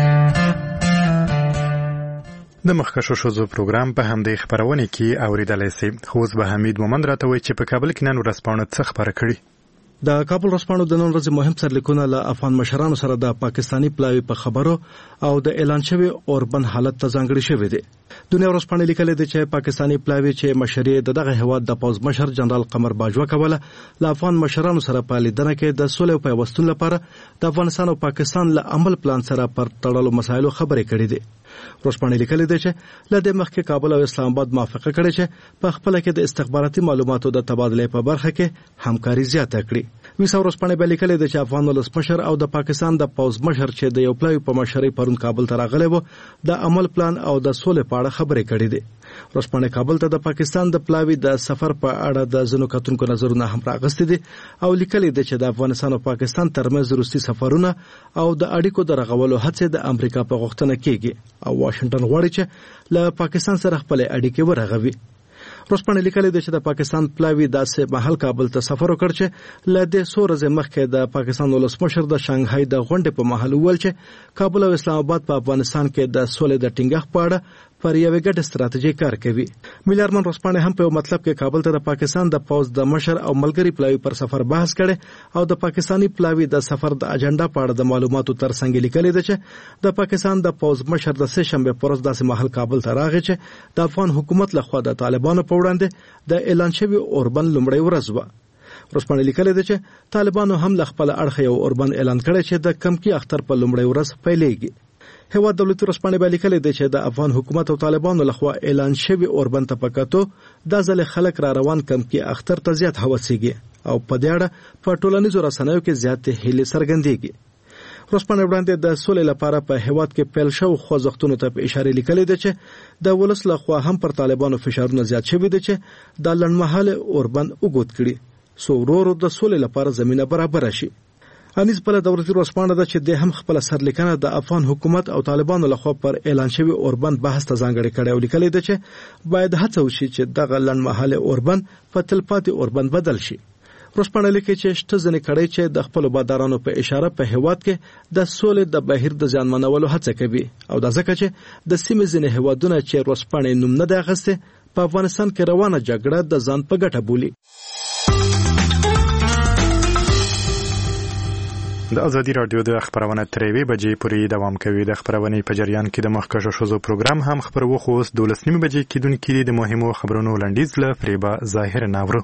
د مخکښو ښځو پروګرام په همدې خپرونه کې اوریدلای شئ. خو اوس به حمید مومند راته وایي چې په کابل کې نن ورځپاڼه څه خبره کړي.
د کابل ورځپاڼو د نن ورځې مهم سرلیکونه له افغان مشرانو سره د پاکستانی پلاوی په خبرو او د اعلان شوی اوربند حالت ته ځانګړي شوی دی. دنیا ورځپاڼه لیکلې ده چې پاکستانی پلاوی چې مشري دغه هواد د پوز مشر جنرال قمر باجوا کوله له افغان مشرانو سره په لیدنه کې د سولې او پیوستون لپاره د افغانستان او پاکستان له عمل پلان سره پر تړلو مسایلو خبرې کړې دي. ورځپاڼه لیکلې ده چې له دې مخکې کابل او اسلام آباد موافقه کړې چې په خپل کې د استخباراتي معلوماتو د تبادلې په برخه کې همکاري زیاته کړي. ویسا ورځپاڼه به لیکلې ده چې افغان ولسمشر او د پاکستان د پوز مشر چې د یو پلاوی په مشرۍ پرون کابل ته راغلي وو د عمل پلان او د سولې په اړه خبرې کړې دي. ورځپاڼه کابل ته د پاکستان د پلاوی د سفر په اړه د ځینو کتونکو نظرونه هم راغستې دي او لیکلې ده چې د افغانستان او پاکستان ترمنځ روسي سفرونه او د اړیکو د رغولو هڅې د امریکا په غوښتنه کېږي او واشنگټن غواړي چې له پاکستان سره خپل اړیکې ورغوي. ورځپاڼه لیکلې ده چې د پاکستان پلاوی داسې مهال کابل ته سفر وکړ چې له دې څو ورځې مخکې د پاکستان ولسمشر د شانګهای د غونډې په مهال وویل چې کابل او اسلام آباد په افغانستان کې د سولې د ټینګښت په اړه پر یوې ګډه ستراتیژي کار کوي. میلرمن ورځپاڼه هم په یو مطلب کې کابل ته د پاکستان د پوز د مشر او ملګری پلاوی پر سفر بحث کړي او د پاکستانی پلاوی د سفر د اجنډا په اړه د معلوماتو ترڅنګ لیکلې ده چې د پاکستان د پوز مشر د سه شنبه پر ورځ داسې مهال کابل ته راغی چې د افغان حکومت لخوا د طالبانو په وړاندې د اعلان شوی اوربند لومړی ورځ و. ورځپاڼه لیکلې ده چې طالبانو هم له خپل اړخه یو اوربند اعلان کړی چې د کمکی اختر په لومړی ورځ پیلېږي. هیواد دولتي ورځپاڼه به لیکلې ده چې د افغان حکومت او طالبانو لخوا اعلان شوی اوربند ته پکاتو د ځل خلک را روان کمکی اختر ته زیات هوسیږي او په دې اړه په ټولنیزو رسنیو کې زیات هیلې څرګندېږي. ورځپاڼې وړاندې د سولې لپاره په هیواد کې پیل شو خوځښتونو ته په اشاره لیکلې ده چې د ولس لخوا هم پر طالبانو فشارونه زیات شوي دي چې د لنډمهاله اوربند وګوت کړي سو ورو د سولې لپاره زمينه برابر شي. انیس بل د ورځې ورځپاڼه ده چې د هم خپل سرلیکنه د افغان حکومت او طالبانو لخوا پر اعلان شوی اوربند بحث ته ځانګړی کړی او لیکلې ده چې باید هڅه وشي چې دغه لنډمهاله اوربند په تلپاتې اوربند بدل شي. ورځپاڼه لیکي چې شته ځنې کړي چې د خپل بادارانو په اشاره په هیواد کې د سولې د بهیر د ځانمنولو هڅه کوي او دا ځکه چې د سیمې ځنې هیوادونه چې ورځپاڼې نوم نه دی اخیستی په افغانستان کې روانه جګړه د ځان په ګټه بولي.
د ازادي رادیو د خبرونه ترې بجې پورې دوام کوي. د خبرونې په جریان کې د مخکښو شوزو پروګرام هم خبرو خو 12 بجې کېدونکې د مهمو خبرونو لنډیز له فریبا ظاهر ناورو.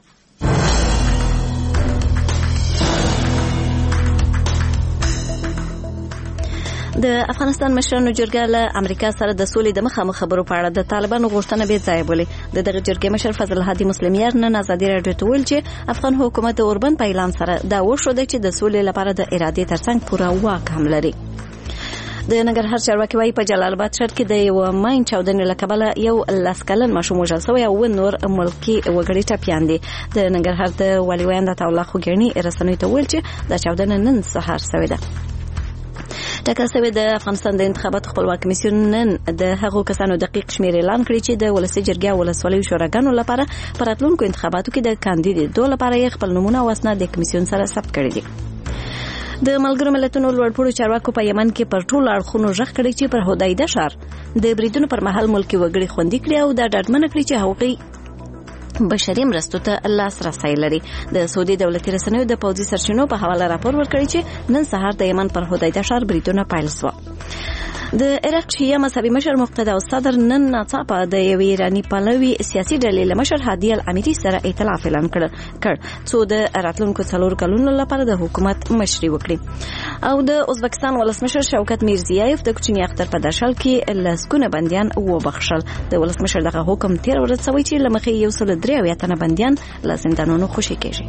د افغانستان مشرانو جرګه له امریکا سره د سولې د مخامخ خبرو په اړه د طالبانو غوښتنه به ځای بولي. دغه جرګې مشر فضل هادي مسلمیار نن ازادي رادیو ته ویل چې افغان حکومت د اوربند په اعلان سره دا وښوده چې د سولې لپاره د ارادې ترڅنګ پوره واک هم لري. د ننګرهار چارواکي وايي په جلال آباد ښار کې د یو ماین چاودنې له کبله یو لاس کلن ماشوم وژل شوی او نور ملکي وګړي ټپیان دي. د ننګرهار د والي ویاند عطا الله خوګیڼي رسنیو ته ویل چې دا چاودنه نن سهار شوې ده. ټاکل شوی د افغانستان د انتخاباتو خپلواک کمیسیون نن د هغو کسانو دقیق شمیر اعلان کړی چې د ولسي جرګې او ولسوالیو شوراګانو لپاره پر راتلونکو انتخاباتو کې د کاندیدېدو لپاره یې خپل نومونه او اسناد د کمیسیون سره ثبت کړي دي. د ملګرو ملتونو لوړپوړو چارواکو په یمن کې پر ټولو اړخونو غږ کړی چې پر هدایده ښار د بریدونو پر مهال ملکي وګړي خوندي کړي او دا ډاډمنه کړي چې هغوی بشري مرستو ته لاسرسی لري. د سعودي دولتي رسنیو د پوځي سرچینو په حواله راپور ورکړی چې نن سهار د یمن پر هدایده ښار بریدونه پیل شول. د عراق شیعه مذهبي مشر مقتدا الصدر نن ناڅاپه د یوې ایراني پلوي سیاسي ډلې له مشر هادي الاميري سره ائتلاف اعلان کړ څو د راتلونکو 4 کلونو لپاره د حکومت مشري وکړي. او د ازبکستان ولسمشر شوکت میرزیایف د کوچني اختر په داشل کې لسګونه بنديان وبخښل. د ولسمشر دغه حکم تیر ورځ شوی چې لمخې 103 تنه بنديان له زندانونو خوشي کېږي.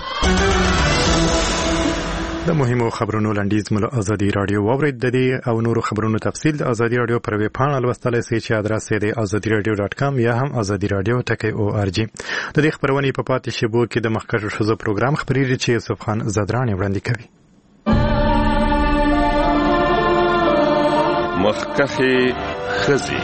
د مهمو خبرونو لنډیز مل ازادي رادیو واورید. د دې او نورو خبرونو تفصیل د ازادي رادیو پر ویب پاڼه لوستلای شئ چې ادرس یې د azadiradio.com یا هم azadiradio.org. د دې خبرونې په پاتې شیبو کې د مخکښو شوزو پروګرام خبرېږي چې یوسف خان زدرانی وړاندې کوي.
مخکښې ښځې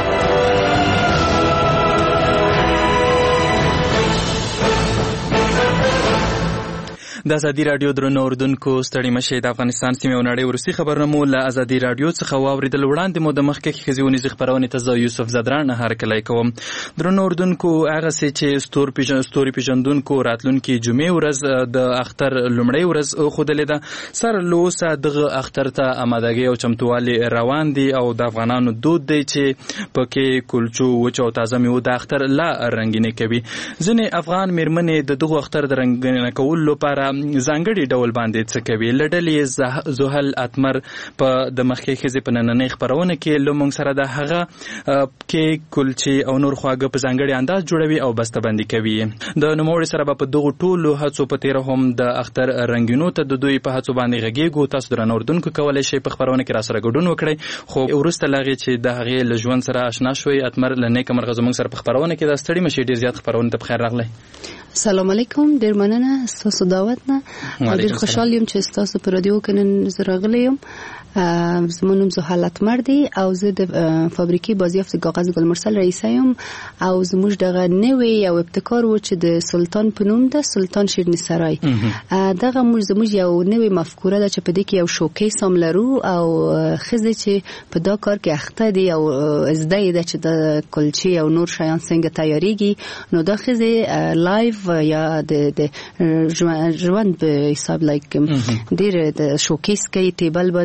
د ازادي رادیو درنو اوردونکو ستړي مشه. د افغانستان سیمه او نړۍ ورسي خبرونه مو له ازادي رادیو څخه واوریدل. وړاندې مو د مخکې خزيونی خبرونه ته یوسف زدران هرکلی کوم. درنو اوردونکو هغه چې ستوري پیژندونکو راتلونکي جمعې ورځ د اختر لومړی ورځ خودلې ده. سر لوسه دغه اختر ته آمادګي او چمتووالي روان دي او د افغانانو دود دی چې پکې کلچو وچ او تازه میوه د اختر لا رنگینه کوي. ځنې افغان میرمنې د دغه اختر د رنگینه کولو لپاره ځانګړي ډول باندې څه کوي. لړلې زحل اتمر په د مخکې خزي په نننۍ خبرونه کې لومږ سره د هغه کې کلچي او نور خواږه په ځانګړي انداز جوړوي او بسته‌بندي کوي. د نوموړي سره په دغه ټولو هڅو په تیر هم د اختر رنگینو ته د دوی په هڅو باندې غږیږو. تاسو درنو اردوونکو کولای شئ په خبرونه کې را سره ګډون وکړئ. خو ورسته لاغي چې د هغه لژوند سره آشنا شوي اتمر لنیک مرغه زموږ سره په خبرونه کې د ستړي مشي ډیر زیات خبرونه ته بخیر راغلی.
سلام علیکم. ډیر مننه تاسو دعوت نه. ډیر خوشحال یم چې تاسو په رادیو کې نن راغلی یم. زمونږ زحل اتمر دی او زه د فابریکې بازیافت کاغذ ګلمرسل رئیس یم او زموږ دغه نوې یو ابتکار و چې د سلطان په نوم ده سلطان شیرني سرای. دغه زموږ یو نوې مفکوره ده چې په دې کې یو شوکیس هم لرو او خزه چې په دا کار کې اخته دي او زده ده چې د کلچې او نور شیان څنګه تیاریږي. نو دا خزه لایو یا د ژوند په حساب لایک ډیر د شوکیس کې ټیبل باندې میز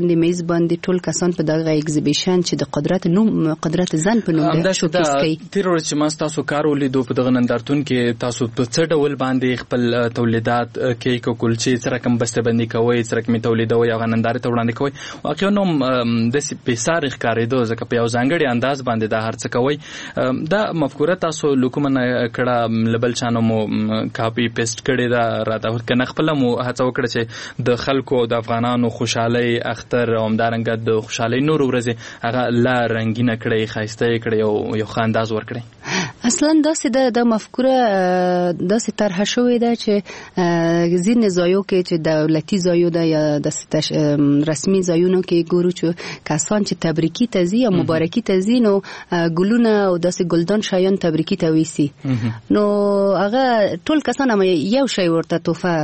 ورځ باندې ټول کسان په دغه ایگزیبیشن چې د قدرت زن په نوم د شوکیس کوي.
تیر ورځ چې ما تاسو کار ولیدو په دغه نندارتون کې تاسو په څه ډول باندې خپل تولیدات کیک او کلچې سره کوم بسته‌بندي کوي سره کوم تولیدوي او نندارې ته وړاندې کوي واقعا نو د پیسار ښکارېدو ځکه په یو ځانګړي انداز باندې دا هر څه کوي دا مفکوره تاسو لکومنه کړه لبل چانو مو کاپی پیسټ کړي دا راته کنه خپل مو هڅه وکړه چې د خلکو د افغانانو خوشحالي اختر او همدارنګه د خوشحالي نور ورځې هغه لا رنگینه کړي خاصه کړي او یو خانداز ور کړي.
اصلا داسې د مفکوره داسې طرح شوې ده چې ځینې ځایو کې چې دولتي ځایو ده یا د رسمي ځایونو کې ګورو چې کسان چې تبریکي ته ځي یا مبارکي ته ځي نو ګلونه او داسې ګلدان شیان تبریکي ته ویسي نو هغه ټول کسان هم یو شی ورته تحفه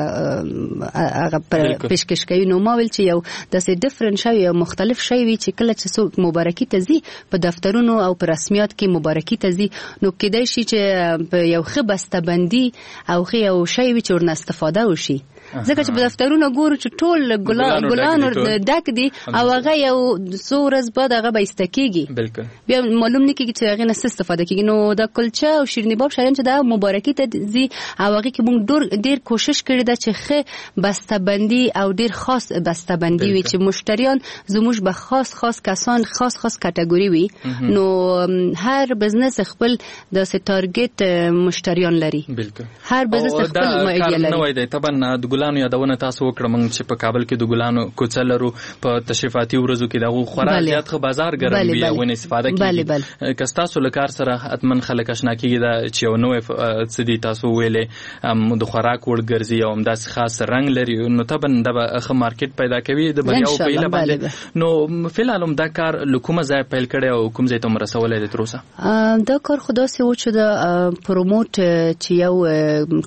هغه پیشکش کوي. نو ما ویل چې یو داسې ډیفرنٹ شی یا مختلف شی وي چې کله چې څوک مبارکي ته ځي په دفترونو او په رسمیات کې مبارکي ته ځي نو کېدای شي چې په یو ښه بسته‌بندي او ښه یو شی وي چې ورنه استفاده وشي ځکه چې په دفترونو ګورو چې ټول ګلانو ډک دي او هغه یو څو ورځې بعد هغه به ایسته کېږي بیا معلوم نه کېږي چې هغې نه څه استفاده کېږي. نو د کلچه او شیریني باب شیان چې دا مبارکي ته ځي او هغې کې موږ ډېر کوشش کړی ده چې ښه بسته‌بندي او ډېر خاص بسته‌بندي وي چې مشتریان زموږ به خاص کسان خاص کټګوري وي. نو هر بزنس خپل داسې ټارګټ مشتریان لري هر بزنس خپل ایډیا لري. ګلانو یادونه تاسو وکړه موږ چې په کابل کې د ګلانو کوڅه لرو په تشریفاتي ورځو کې دغه خورا زیات ښه بازار ګرم وي او نه استفاده کیږي که تاسو له کار سره حتمن خلک آشنا کیږي دا چې یو نوې څه دي تاسو ویلې د خوراک وړ ګرځي او همداسې خاص رنګ لري نو طبعا د ښه مارکیټ پیدا کوي د بریاو په هیله باندې. نو فلحال هم دا کار له کومه ځای پیل کړی او کوم ځای ته هم رسولی دی تر اوسه؟ دا کار خو داسې و چې د پروموټ چې یو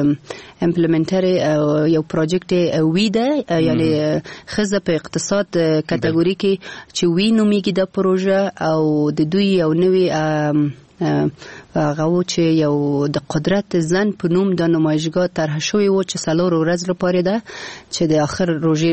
امپلیمنټر یو پروژیکټ وی ده یعنی خزه په اقتصاد کټګوري کې چې وی نومیږي د پروژه او د دوی یو نوې هغه چې یو د قدرت زن په نوم د نمایشګاه طرح شوی و چې 4 ورځې لپاره ده چې د اخر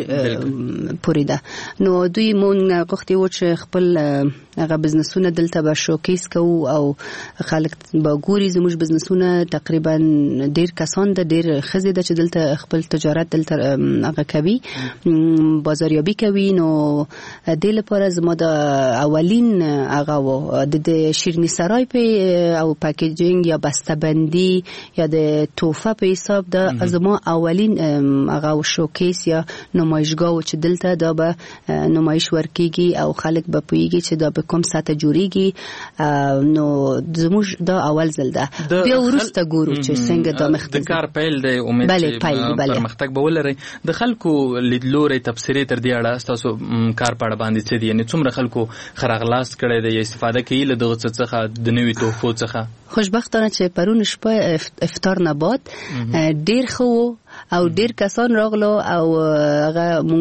روزي پورې ده. نو دوی مونږ غوښتي و چې خپل هغه بزنسونه دلته به شوکیس کوو او خلک به ګوري زموږ بزنسونه تقریبا ډیر کسان د ډیر خزې د چې دلته خپل تجارت دلته هغه کوي بازاریابي کوي. نو د لپاره زما د اولین هغه و د شیرینی سرای په او پاکیجینګ یا بسته‌بندي یا د توفه په حساب د زما اولین هغه شوکیس یا نمایشګاه چې دلته دا به نمایش ورکیږي او خلک به پوهیږي چې دا به کوم ساته جوړیږي. نو زموږ دا اول ځل ده بیا وروسته ګورو چې څنګه دا مخکې
د کار پیل دی امید چې پرمختګ به ولري. د خلکو لیدلوري تبصرې تر دې اړه تاسو کار پاړه باندې څه دي یعنی څومره خلکو خراغلاس کړي دی استفاده کوي له دغه څخه د نوې توفو څخه؟
خوشبختانه چې پرون شپه افطار نه بعد ډیر خو او ډیر کسان راغلو او هغه موږ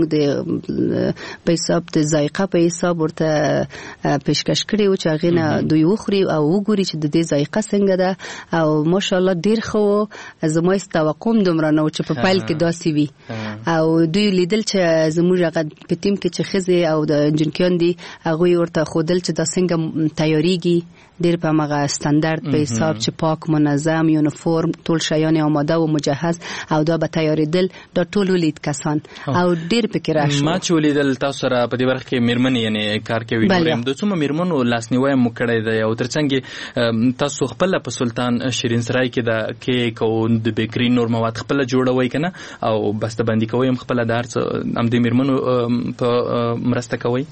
د په حساب د ذایقه په حساب ورته پیشکش کړی و چې هغه نه دوی وخوري او وګوري چې د دې ذایقه څنګه ده او ماشاءالله ډیر خو زما توقع دومره نه و چې په پیل کې داسې وي او دوی لیدل چې زموږ هغه په ټیم کې چې خزه او د انجنکیان دي هغه ورته خودل چې دا څنګه تیاریږي ډیر په مغه ستاندرد په حساب چې پاک منظم یونیفورم ټول شیان آماده او مجهز او دا به تیاریدل دا ټول ولید کسان او ډیر فکر راشه.
ما چې ولیدل تاسو سره په دې برخه کې میرمن یعنی کار کوي ګورم د څومره میرمنو لاسنیوي مو کړی دی او ترڅنګ تاسو خپل په سلطان شیرین سرای کې د کیک او د بیکری نور مواد خپل جوړوي کنه او بسته‌بندي کوي هم خپل دارڅ هم د میرمنو په مرسته کوي؟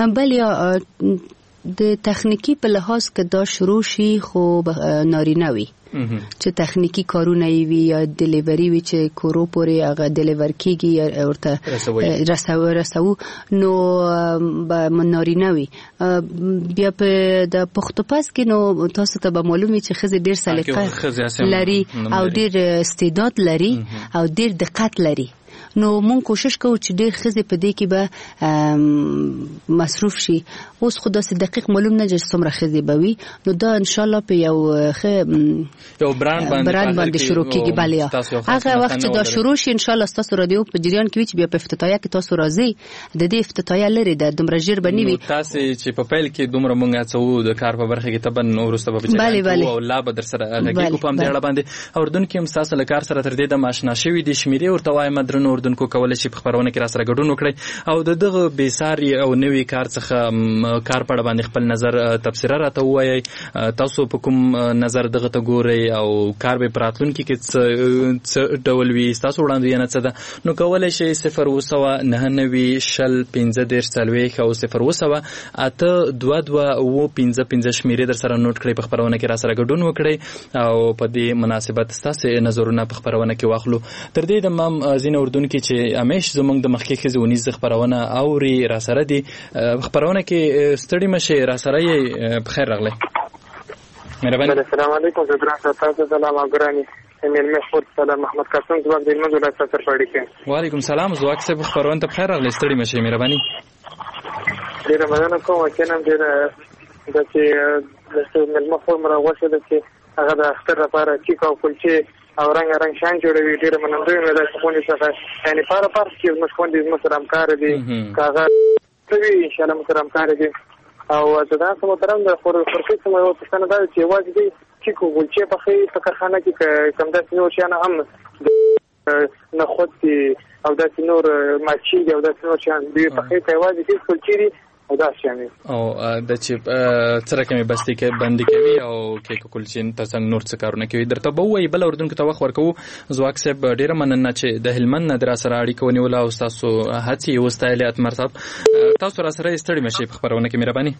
بله د تخنیکی په لحاظ کې دا شروع شي خو نارینه وي چې تخنیکی کارونه وي یا ډیلیوری وي چې کورو پورې هغه ډیلیور کیږي یا ورته رسو نو به نارینه وي. بیا په د پختوپاس کې نو تاسو ته به معلومي چې خزه ډیر سلیقه لري او ډیر استعداد لري او ډیر دقت لري. نو مونږ کوشش کوو چې ډېر ښځې په دې کې به مصروف شي. اوس خو داسې دقیق معلوم نه چې څومره ښځې به وي، نو دا انشاءالله په یو برند باندې شروع کېږي. بله هغه وخت چې دا شروع شي انشاءالله ستاسو رادیو په جریان کې وي چې بیا په افتتاحیه کې تاسو راځئ. د دې افتتاحیه لرې ده، دومره ژر به نه وي.
تاسو چې په پیل کې دومره مونږ هڅو د کار په برخه کې تبن نو وروسته به بچی او لا به در سره غږی په هم دې اړه باندې اوردونکو هم تاسو له کار سره تر دې د آشنا شوي دي. شمیرې ورته وایم درنو اوردونکو کولای شي په خبرونه کې را سره ګډون وکړي او دغه بیساری او نوې کار څخه کار په اړه باندې خپل نظر تفسیر راته وایي. تاسو په کوم نظر دغه ته ګورئ او کار به پراتلونکي کې څه ډول وي؟ تاسو وړاندوینه څه ده؟ نو کولای شي 09099 شل 15 او 0808222 شمیرې در سره نوٹ کړئ، په خبرونه کې را سره ګډون وکړئ او په دې مناسبت ستاسو نظرونه په خبرونه کې واخلو. تر دې د مام ځین اردوونکو چې همیش زمونږ د مخکې خزي ونیز خبرونه اوري را سره دي خبرونه کې ستړي مشه را سره یې بخیر راغلی. مهرباني.
السلام علیکم جبران تاسو سلام اګرانی امیر محمود سلام محمد قاسم زواک د منځ له سره پړی کې.
وعلیکم السلام زواک صاحب خبرونه ته بخیر راغلی، ستړي مشه. مهرباني.
ډیره مننه کوم چې نن ډیره د چې ملما فورم راغوښه د چې هغه د اختر لپاره چې او کلچې او رنگ شان جوړوي. ډیره مننه دوی مې د خپل څخه یعنی پر چې موږ خوندې موږ سره همکار دي کاغه توی ان شاء الله موږ سره همکار دي او دا څه محترم د خورکې څه مو پښتنه دا چې واجب دي چې کلچې په خې په کارخانه کې کوم د نور شان هم نه خود او د نور ماچی او د نور شان دی په خې ته واجب دي کلچې او دا شامل
او د چې سره کومه بستي کې باندې کوي او کې کلچین تاسو نور څه کارونه کوي. درته به وایي بل اردن کې توخ ورکو. زواک صاحب ډیره مننه چې د هلمند نه در سره اړیکه ونیول او تاسو هڅې وستایل اتمر صاحب تاسو را سره ستړي مشي په خبرونه کې. مهرباني.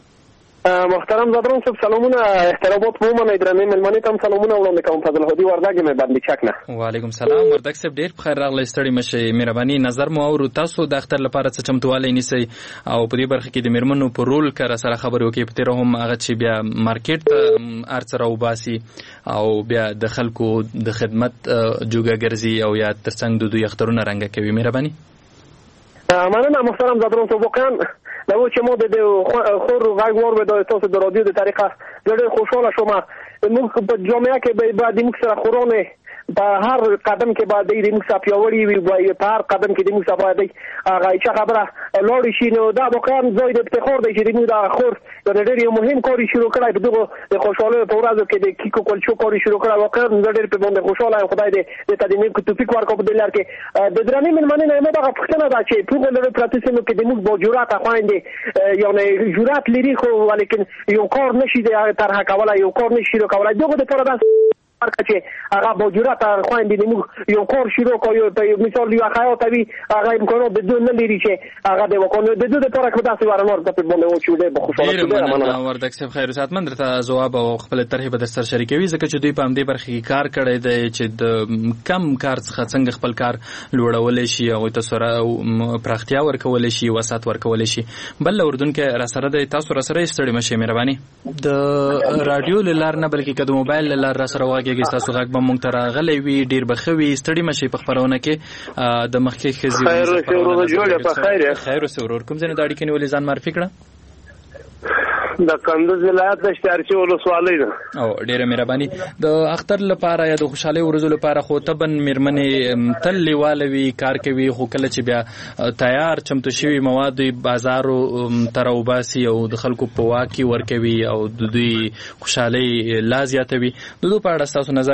محترم زادرون صاحب سلامونه احترامات مومنه درنې ملمنې تم سلامونه وړاندې کوم. فضل هدي وردګ مې باندې چکنه.
وعلیکم السلام وردګ صاحب ډیر بخیر راغلی، ستړي مشي. مهرباني. نظر مو او تاسو د اختر لپاره څه چمتوالی نیسئ او په دې برخه کې د میرمنو په رول کار سره خبرو کې په تیر هم هغه چې بیا مارکیټ ارڅ راوباسي او بیا د خلکو د خدمت جوګاګرځي او یا ترڅنګ د دوی اخترونه رنګ کوي. مهرباني.
مننه محترم زادرون صاحب واقعا لو چې مو د خور غږ ور به د تاسو د رادیو د طریقه ډېر خوشاله شوم. موږ په جامعه کې به بعد موږ سره خورونه په هر قدم کې باید د موږ سپیاوړي وي په هر قدم کې د موږ باید هغه چې خبره لوړ شي. نو دا واقعا زوی د افتخار دی چې موږ د خور د ډېر مهم کاری شروع کړی په دغه د خوشاله په ورځو کې د کیکو کلچو کاری شروع کړی. واقعا ډېر په باندې خوشاله یم. خدای دې د تدینې کو توفیق ورکړي په دلار کې د درنې ملمنې نه مو دا پښتنه دا چې په ګل لري پراتیسونو کې د موږ با جرأت خواندې یعنی جرأت لري خو ولیکن یو کار نشي طرح کولای، یو کار نشي کولای. دغه د پر داس چې هغه با جرأت خواندې د موږ یو کار شروع کوي په مثال یو خیاط وي هغه امکانات د دوی نه لري چې هغه د وکړو د دوی لپاره که تاسو ورنور په باندې او چې به خوشاله شي.
وردګ صاحب خیر ساتمن درته جواب او خپل طرح به در سره شریکوي ځکه چې دوی په همدې برخه کې کار کړی دی چې د کم کار څخه څنګه خپل کار لوړول شي او تاسو پراختیا ورکول شي وسات ورکول شي. بل اردن کې را سره د تاسو را سره ستړي مشه. مهرباني. د رادیو لار نه بلکې د موبایل لار را سره واګي تاسو غږ به مونږ ته راغلی وي ډیر بخوي ستړي مشي په خبرونه کې د مخکې خزي
خیر
سرور کوم ځنه د اړیکې نیولې ځان معرفي کړه.
د کندوز ولایت د شتارچي ولسوالۍ ده.
او ډیره مهرباني. د اختر لپاره یا د خوشاله ورځو لپاره خو تبن میرمنې تل لیوالوي کار کوي خو کله چې بیا تیار چمتو شوی مواد بازارو تروباسي او د خلکو په واکي ورکوي او د دوی خوشالۍ لا زیاتوي. د دوی په اړه تاسو نظر؟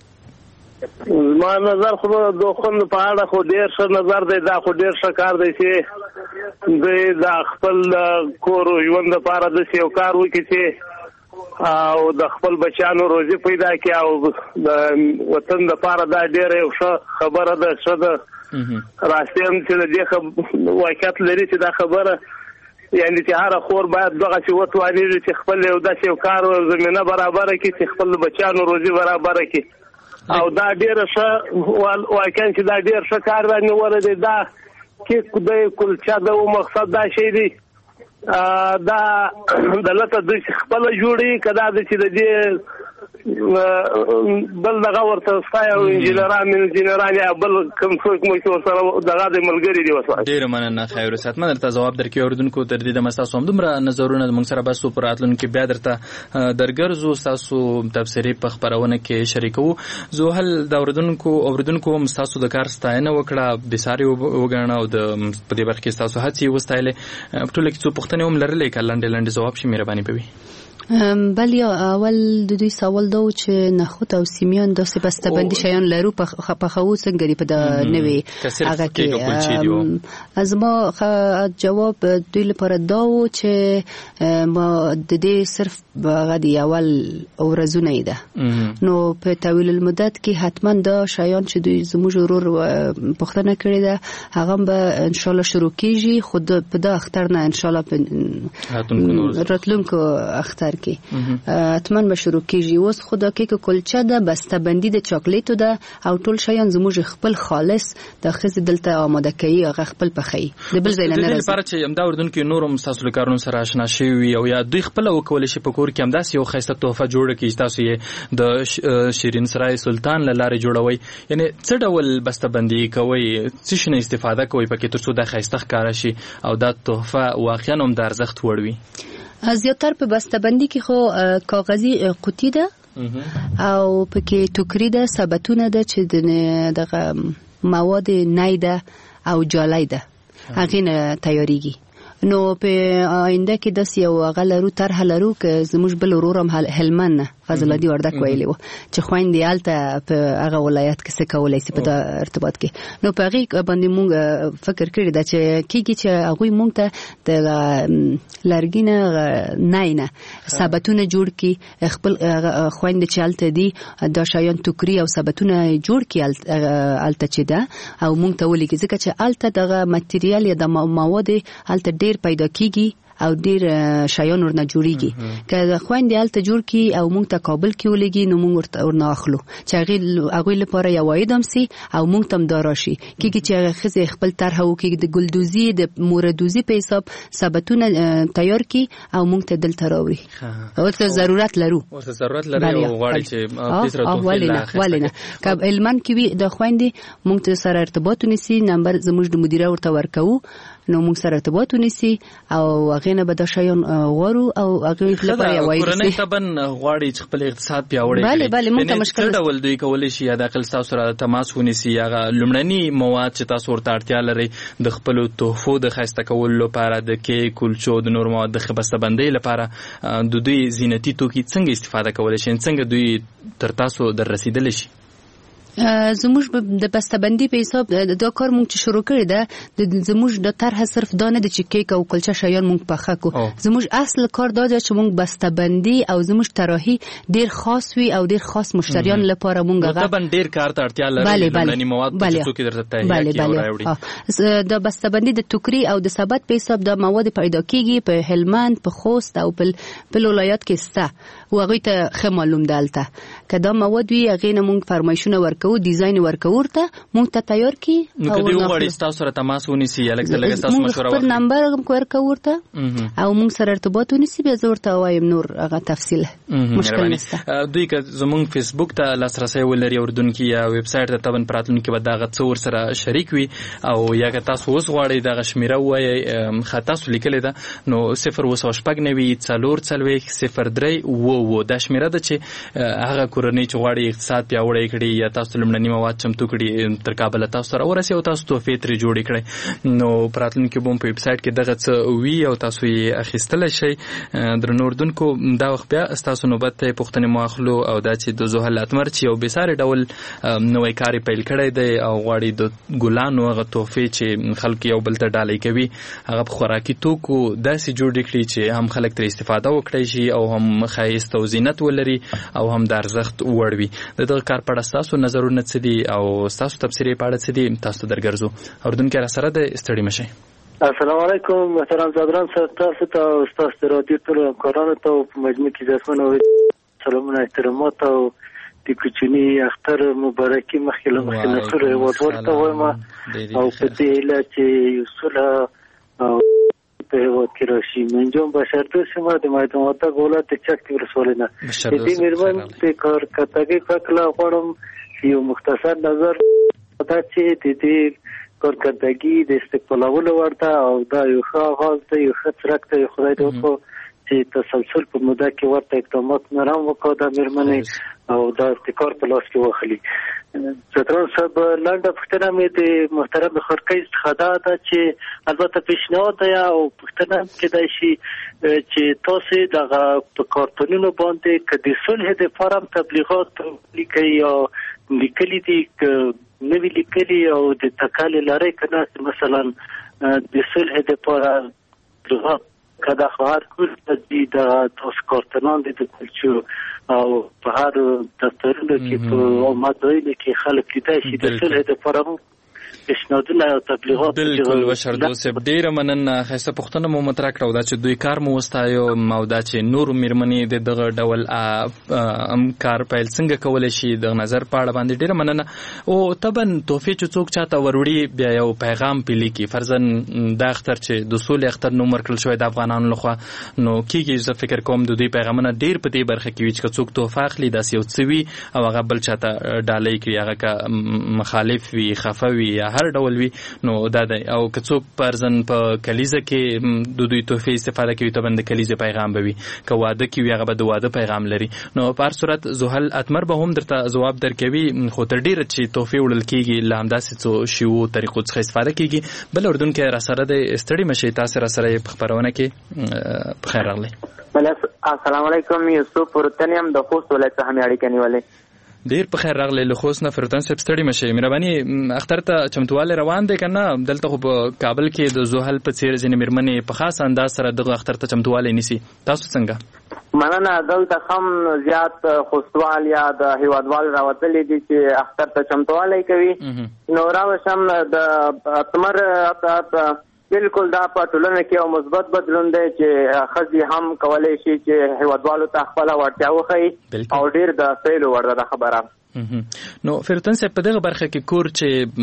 ما نظر خو د خوند په اړه خو ډیر ښه نظر دی. دا خو ډیر ښه کار دی چې د خپل کور ژوند لپاره د یو کار وکړي چې او د خپل بچانو روزي پیدا کړي او د وطن لپاره دا ډیر یو ښه خبره ده. ښه ده راستیم چې د دې واقعیت لري چې دا خبره یعنی چې هر خور باید دغه چې وتواني چې خپل یو داسې یو کار زمينه برابر کړي چې خپل بچانو روزي برابر کړي او دا ډیر ښه واقعا چې دا ډیر ښه کار باندې ورته دا کې د کلچا د مقصد دا شی دی دا دلته د خپل جوړي کدا د چې د بل دغه ورته ستای او انجینران یا بل کوم څوک مو چې سره دغه د ملګری دی وسه.
ډیر مننه خیر سات من درته جواب درکې اوردونکو تر دې د مساسو هم دومره نظرونه موږ سره بس پر اتلونکو بیا درته درګرزو تاسو تفسیری په خبرونه کې شریکو. زه هل د اوردونکو هم تاسو د کار ستاینه وکړه د ساري وګڼه او د په دې برخه کې تاسو هڅې وستایلې. ټول کې څه پوښتنه هم لرلې کله جواب شي مهرباني کوي.
بل یا اول د دوی سوال دا چې نخود او سیمیان داسې بسته‌بندي شیان لرو په خو څنګه دی په د نوې هغه کې. از ما جواب دوی لپاره دا و چې ما د دې صرف غدي اول ورځونه ده نو په طویل المدت کې حتما دا شیان چې دوی زموږ ورور پښتنه کړی ده هغه به ان شاء الله شروع کیږي. خود په دا اختر نه ان شاء الله راتلونکو اختر کې حتما به شروع کیږي. اوس خدا کې کلچه ده بسته‌بندي د چاکلیټو ده او ټول شیان زموږ خپل خالص د خزې دلته آماده کوي هغه خپل پخې د بل ځای نه راځي. د لپاره چې امدا اردن کې نورم تاسو له کارونو سره آشنا شوي او یا دوی خپل وکول شي په کور کې همداس یو خیسته تحفه جوړه کیږي تاسو یې د شیرین سرای سلطان لاره جوړوي یعنی څه ډول بسته‌بندي کوي څه شنه استفاده کوي پکې ترڅو د خیسته ښکار شي او دا تحفه واقعا هم د ارزښت وړ وي. زیاتره په بسته‌بندي کې خو کاغذي قوطی ده او پکې ټوکري ده ثبتونه ده چې دغه مواد نیده او جالای ده هغه نه تیاریږي. نو په آینده کې د یو غلرو طرح لرو که زموږ بل ورورم هلمند فضل الله وردک ویلی و چې خويندې الته په هغه ولایت کې څه کولای شي په ارتباط کې. نو په هغه باندې مونږ فکر کړی دا چې کیږي چې هغه مونږ ته د لرګینه نه ثبتونه جوړ کی خپل خويندې چې الته دي دا شایان ټوکري او ثبتونه جوړ کی الته چې ده او مونږ ته ولې ځکه چې الته دغه ماتریال یا د مواد الته ډیر پیدا کیږي او ډیر شایان ورنه جوړیږي که خويندې الته جوړ کی او مونږ ته کابل کې ولګي نو مونږ ورنه اخلو چې هغه لپاره یو وایدم سي او مونږ تم داراشي کیږي چې خزه خپل طرح او کې د ګلدوزي د موردوزي په حساب ثبتونه تیار کی او مونږ ته دلته راوړي او ته ضرورت لرو
او غواړي چې پیسره توفیق
ولنه کله علمان کې د خويندې مونږ ته سره ارتباط ونیسي نمبر زموږ د مدیره ورته ورکو نو موږ سره ارتباط ونیسي او هغه نه به د شایان غوړو او هغه لپاره یو وایي
کورنۍ تبن غواړي چې خپل اقتصاد پیاوړی کړي.
بله موږ ته مشکل
ډول دوی کولی شي یا د خپل تاسو سره تماس ونیسي هغه لمړني مواد چې تاسو ورته اړتیا لري د خپل تحفو د خسته کول لپاره د کې کلچو د نور مواد د خبسته‌بندۍ لپاره د دوی زینتی توکي څنګه استفاده کولای شي څنګه دوی تر تاسو در رسیدل شي.
زموږ د بسته‌بندي په حساب دا کار مونږ چې شروع کړی ده زموږ د طرح صرف دانه د چکیک او کلچه شایان مونږ پخه کو. زموږ اصل کار دا دی چې مونږ بسته‌بندي او زموږ طراحي ډیر خاص وي او ډیر خاص مشتریان لپاره مونږ
هغه طبعا ډیر کار ته اړتیا لري لمنی مواد چې څوک درته تهیه کوي.
د بسته‌بندي د ټوکري او د ثبت په حساب د مواد پیدا کیږي په هلمند په خوست او په ولایت کې سته او هغه ته خه معلوم دالته کدا مواد وی هغه نه مونږ فرمایشونه کو ډیزاین ورکورته مونږ ته تیار کی
نو کدی وړي تاسو سره تماس ونیسي الګ تاسو مشوره
ورکړئ نمبر ورکورته او مونږ سره ارتباط ونیسي به زورته وایم نور هغه تفصیل مشکل نشته.
دوی که زمونږ فیسبوک ته لاسرسي ولري اردن کې یا ویب سټ ته تبن پراتون کې به داغه څور سره شریک وي او یا که تاسو اوس غواړئ دغه شمیره وایي خطا سو لیکل ده نو 0 دا شمیره ده چې هغه کورنۍ چې غواړي اقتصاد پیاوړی کړي یا تاسو لمړنی مواد چمتو کړي تر کابل تاسو سره ورسې او تاسو توفیق ترې جوړ کړئ نو پراتلون کې بوم په ویب سټ کې دغه څه وی او تاسو یې اخیستل شي. درنو اردوونکو دا وخت بیا تاسو نوبت ته پوښتنه مواخلو او دا چې د زوهل اتمر چې یو بساره ډول نوې کاری پیل کړی دی او غواړي د ګلانو هغه توفیق چې خلک یو بل ته ډالۍ کوي هغه خوراکي توکو داسې جوړ کړي چې هم خلک ترې استفاده وکړي شي او هم ښایست او زینت ولري او هم د ارزښت وړ وي. دغه کار په اړه تاسو نظرونه څه دي او تاسو تفسیرې په اړه څه دي تاسو درګرځو اردن کې را سره د استړی مشه.
السلام علیکم محترم زادران تاسو ته او تاسو رادیو ټول همکارانو ته په مجموع کې ځاسمنه سلامونه احترامات او د کوچنی اختر مبارکي مخکله نصر ورته وایم او په دې لاره چې یوسله او په هیواد کې راشي. منجوم بشردوست ما د میدان وردګ ولایت چک ولسوالۍ نه د دې میرمن د کارکړتګۍ په اړه غواړم یو مختصر نظر دا چې د دې کارکړتګۍ د استقبالولو ورته او دا یو ښه آغاز دی، یو ښه څرک دی. خدای دې وکړي چې تسلسل په موده کې ورته اقدامات نرم وکړو د میرمنې او دا ابتکار په لاس کې واخلي. زدران صاحب لنډه پوښتنه مې د محترم خرقی څخه ده چې البته پیشنهاد دی او پوښتنه کېدای شي چې تاسو دغه په کارتونونو باندې که د صلح دپاره هم تبلیغات لیکئ یا لیکلي دي نوي لیکلي او د تکل لرئ که نه مثلا د صلح دپاره تبلیغات که د هر کور ته د تاسو کارتنان دي د کلچو او په هر دفترونو کې په مدایلو کې خلک لیدای شي د صلح دپاره پیشنهادونه او تبلیغات.
بالکل بشردوست صاحب ډیره مننه. ښایسته پوښتنه مو مطرح کړه دا چې دوی کار مو وستایو او دا چې نور میرمنې د دغه ډول کار پیل څنګه کولی شي د نظر په اړه باندې ډیره مننه. او طبعا تحفې چې څوک چاته وروړي بیا یو پیغام پې لیکي، فرضاً دا اختر چې د سولې اختر نوم ورکړل شوی د افغانانو لخوا، نو کېږي زه فکر کوم د دوی پیغامونه ډیر په دې برخه کې وي چې که څوک تحفه اخلي داسې یو څه وي او هغه بل چاته ډالۍ کړي، هغه که مخالف وي، خفه وي یا هر ډول وي، نو دا دی. او که څوک فرضاً په کلیزه کې د دوی تحفې استفاده کوي طبعا د کلیزې پیغام به وي، که واده کې وي هغه به د واده پیغام لري. نو په هر صورت زحل اتمر به هم درته ځواب درکوي، خو تر ډیره چې تحفې وړل کېږي له همداسې څو شیوو طریقو څخه استفاده کېږي. بل اردن کې راسره دی، ستړي مشئ، تاسو راسره په خپرونه کې په خیر راغلی.
السلام علیکم، یوسف پروتن یم د خوست ولایت څخه مې اړیکه نیولې.
ډیر په خیر راغلی له خوست نه. فروتن صاحب ستړي مشئ، مهرباني اختر ته چمتوالی روان دی که نه؟ دلته خو په کابل کې د زحل په څیر ځینې میرمنې په خاص انداز سره دغه اختر ته چمتوالی نیسي، تاسو څنګه؟
مننه. دلته هم زیات خوستوال یا د هیوادوال راوتلي دي چې اختر ته چمتوالی کوي. نو راوشم د اتمر بالکل دا په ټولنه کې یو مثبت بدلون دی چې ښځې هم کولی شي چې هیوادوالو ته خپله وړتیا وښیي او ډېر د ستایلو وړ ده خبره.
نو فروتن صاحب په دغه برخه کې کور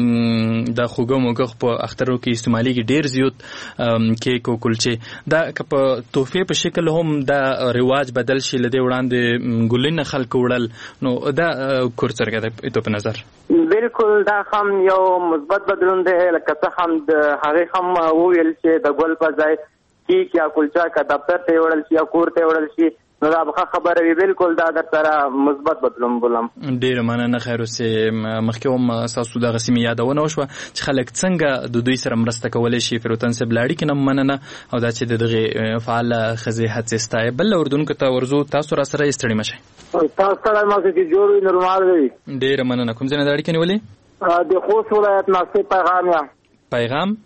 چې د خوږه موږه په اخترو کې استعمالېږي ډېر زیات کیک او کلچې، دا که په تحفې په شکل هم دا رواج بدل شي له دې وړاندې ګلونه خلک وړل، نو دا کور څرګه دی تو په نظر؟
بالکل دا هم یو مثبت بدلون دی. لکه څه هم د هغې هم وویل چې د ګل په ځای کیک یا کلچه که دفتر ته وړل شي یا کور ته وړل شي نو دا به خبره وي. بالکل دا در سره مثبت بدلون بولم.
ډیره مننه. خیر اوسې مخکې هم ستاسو دغه سیمې یادونه وشوه چې خلک څنګه د دوی سره مرسته کولی شي. فروتن صاحب له اړیکې نه مننه او دا چې د دغې فعاله ښځې هڅې ستایي. بل اردنونکو ته ورځو، تاسو راسره یې ستړي مشئ.
تاسو سره ماسه کې جوړ وي نورمال دی.
ډیره مننه. کوم ځای نه د اړیکې نیولې؟
د خوست ولایت نصیب پیغام یم.
پیغام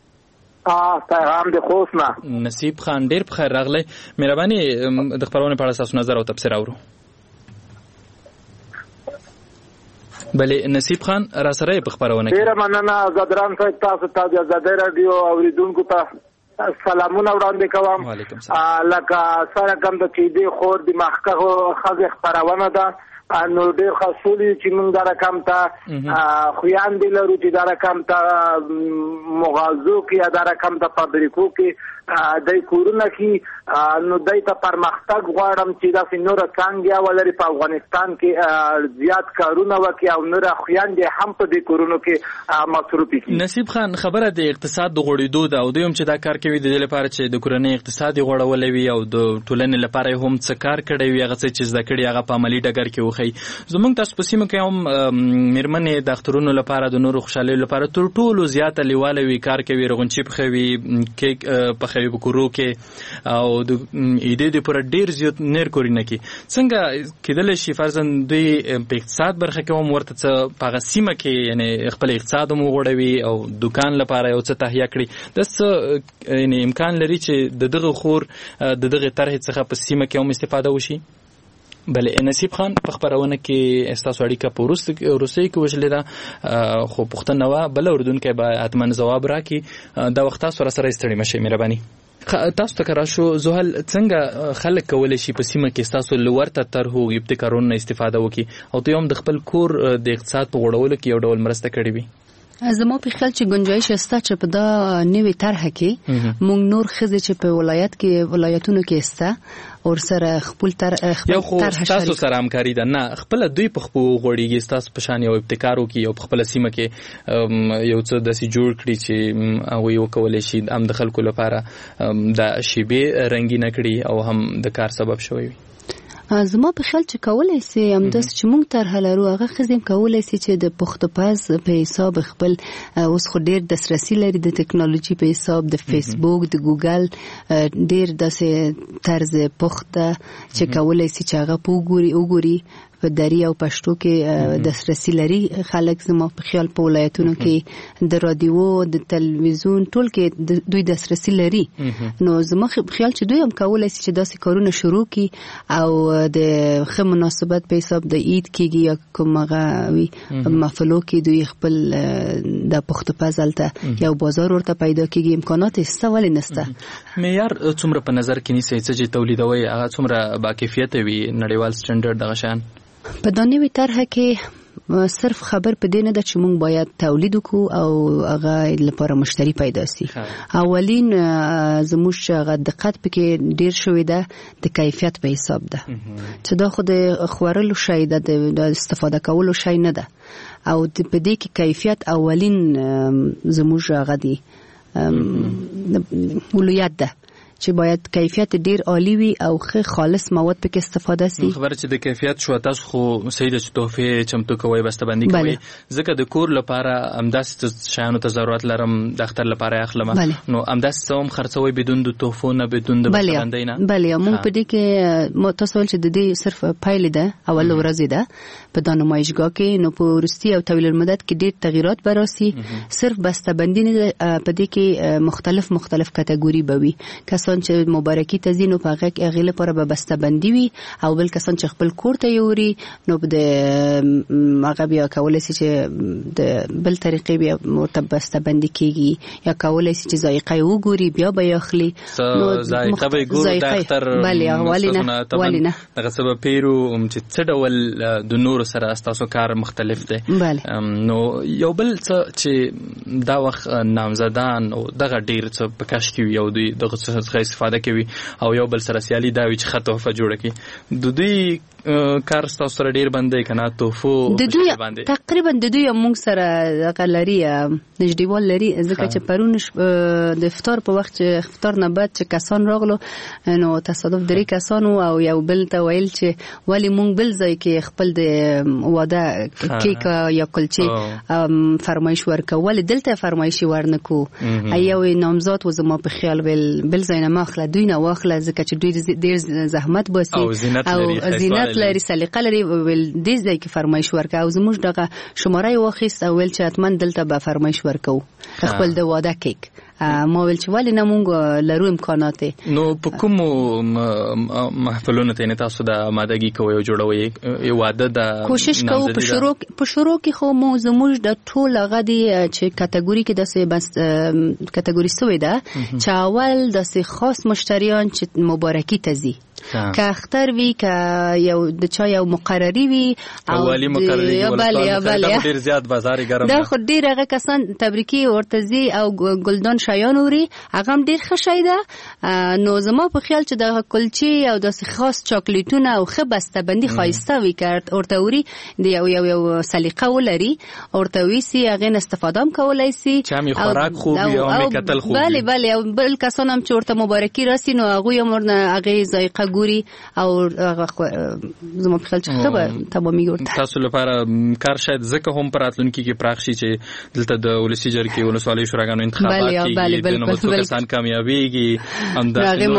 پیغام د خوست نه.
نصیب خان ډیر په خیر راغلی. مهرباني د خپرونې په اړه ستاسو نظر او تبصره اورو. بلې نصیب خان راسره یې په خپرونه کې.
ډیره مننه زدران صاحب، تاسو ته د ازادۍ راډیو اوریدونکو ته سلامونه وړاندې کوم. لکه سره کوم د کیدې خور د مخکښو ښځې خپرونه ده، نو ډېر خاصولي چې موږ دا رقم ته خویاندې لرو چې دا رقم ته مغازو کې یا دا رقم ته فابریکو کې دای کورونه کې نو دای ته پرمختګ غواړم چې داسې نوره څانګې ولري په افغانستان کې زیات کارونه وکړي او نوره خویندې هم په دې کورونو کې مصروفې کړي.
نصیب خان خبره د اقتصاد د غوړېدو ده او دوی هم چې دا کار کوي د دې لپاره چې د کورنۍ اقتصاد یې غوړولی وي او د ټولنې لپاره یې هم څه کار کړی وي، هغه څه چې زده کړي هغه په عملي ډګر کې وښیي. زموږ تاسو په سیمه کې هم میرمنې د اخترونو لپاره د نورو خوشحالیو لپاره تر ټولو زیاته لیواله وي، کار کوي، روغنچې پخوي، کیک پخوي په کورو کې او د ایدې د پوره ډېر زیات نیر کورونه کې. څنګه کېدلی شي فرضاً دوی په اقتصاد برخه کې هم ورته څه په هغه سیمه کې یعنې خپل اقتصاد هم وغوړوي او دوکان لپاره یو څه تهیه کړي؟ دا څه یعنې امکان لري چې د دغه خور د دغې طرحې څخه په سیمه کې هم استفاده وشي؟ بلې نصیب خان په خپرونه کې ستاسو اړیکه په روسیې کې وشلې ده، خو پوښتنه وه بله اردونکی به حتما ځواب راکړي. دا وخت تاسو راسره ستړي مشئ مهرباني. تاسو ته که راشو زحل، څنګه خلک کولی شي په سیمه کې ستاسو له ورته طرحو ابتکارونو نه استفاده وکړي او دوی هم د خپل کور د اقتصاد په غوړولو کې یو ډول مرسته کړې وي؟
زما په خیال چې گنجایش شته چې په دا نوې طرحه کې مونږ نور ښځې چې په ولایتونو کې شته اور سره خپل طرحه
تاسو سره همکاري ده نه خپل دوی په خپل غوړیږي تاسو په شان یو ابتکار وکي او په خپل سیمه کې یو څه داسې جوړ کړي چې هغه یو کولای شي هم د خلکو لپاره د شیبه رنگینه کړي او هم د کار سبب شوی وي.
زما په خیال چې کولای سي همداس چې مونږ طرح لرو هغه خزم کولای سي چې د پختپاز په حساب خپل اوس خو ډیر دسترسي لري د ټکنالوژي په حساب د فیسبوک د ګوګل ډیر داسې طرز پخته چې کولای سي چې هغه وګوري په دری او پښتو کې دسترسي لري خلک. زما په خیال په ولایتونو کې د رادیو د تلویزیون ټول کې دوی دسترسي لري نو زما په خیال چې دوی هم کولای شي چې داسې کارونه شروع کړي او د خه مناسبت په حساب د عید کېږي یا کومه وي محفلو کې دوی خپل د پختپاز الته یو بازار ورته پیدا کېږي امکانات سته ولې نسته.
معیار څومره په نظر کې نیسي چې تولیدوي هغه څومره با کیفیت وي نړیوال سټانډرډ دغه شان
په دانوي طرحه کې صرف خبر په دې نه ده چې موږ باید تولید وکړو او هغه لپاره مشتری پیدا شي. اولین زموږ هغه دقت پکې ډیر شوی ده د کیفیت په حساب ده چې دا خو د خورلو شی ده د استفاده کولو شی نه ده او په دې کې کیفیت اولین زموږ هغه دی اولویت ده چې باید کیفیت ډیر عالی وي او ښه خالص مواد پکې استفاده شي.
خبره چې د کیفیت شو تاسو خو صحیح د تحفه چمتو کوي بسته‌بندي کوي ځکه د کور لپاره امداس شایانو ته ضرورت لرم د اختر لپاره اخلم نو امداس سوم خرڅوي بدون د تحفه نه بدون د بسته‌بندي نه.
بله موږ په دې کې متصل چې د دې صرف پایل ده اول ورځ ده په د نمایشګاه کې نو په ورستي او طویل المدت کې ډیر تغیرات براسي صرف بسته‌بندي نه په دې کې مختلف کټګوري بوي کسان چې مبارکي تزینو په هغه کې غیله پر به بسته‌بندي وي او بل کسان چې خپل کور ته یوري نو د هغه بیا کولای شي چې د بل طریقې بیا مرتب بسته‌بندي کیږي یا کولای شي چې ذائقه وګوري بیا به اخلي
نو ذائقه به ګورو د اختر
ولینه
دغه سبب پیرو چې څه ډول د نور سره تاسو کار مختلف دی نو یو بل څه چې دا وخت نامزدان او دغه ډیر څه پکښ کیو یو دوی دغه استفاده کوي او یو بل سره سیالي دا وی چې خطوفه جوړه کی د دوی کار تاسو سره ډیر باندې کنه توفو
د دوی تقریبا د دوی موږ سره غلري نږدېوال لري ځکه چې پرون د افطار په وخت چې افطار نه بعد چې کسان راغلو نو تصادف درې کسان او یو بل ته ویل چې ولی موږ بل ځای کې خپل د واده کیک یا کلچې فرمایش ورکول دلته فرمایش ورنکو ایو نامزاد و زما په خیال بل ځای نه ماخله دوی نه واخله ځکه چې دوی ډیر زحمت باسي
او
زینت لري سلیقه لري ول دې ځای کې فرمایش ورکا او زموږ دغه شماره واخیست او ول چې اتمن دلته به فرمایش ورکو خپل د واده کیک ما ول چې ولې نه مونږ لرو امکانات
نو په کوم محفلونو ته نه تاسو د مادګي کوي او جوړوي یو واده د
کوشش کوو په شروع کې خو مو زموږ د ټول غدي چې کټګوري کې داسې بس کټګوري سوې ده چې اول داسې خاص مشتریان چې مبارکي تزي که اختر وی که یو د چا یو مقرری وی
او والی مقرری
بله
ډیر زیات بازار ګرم
دا خو ډیر هغه کسان تبریکی ورتزي او ګلدان شایان وري هغه ډیر ښه ده نو زما په خیال چې د کلچي او د خاص چاکلیټونه او خه بسته‌بندي خاصه وی کړ ورته وري د یو سلیقه ولري ورته وی سي هغه استفاده هم کولای سي
چې می خوراک خوب یا می قتل خوب
بله بل کسان هم چې ورته مبارکي راسي نو هغه یې مرنه هغه ذائقه ګوري او زما په خیال چې خبر تمامي ورته
تاسو لپاره کار شاید ځکه هم پراتلونکي کې پراخ شي چې دلته د ولسی جرګې ولسوالۍ شوراګانو انتخابات کې د نو کسان کامیابیږي هم د
هغه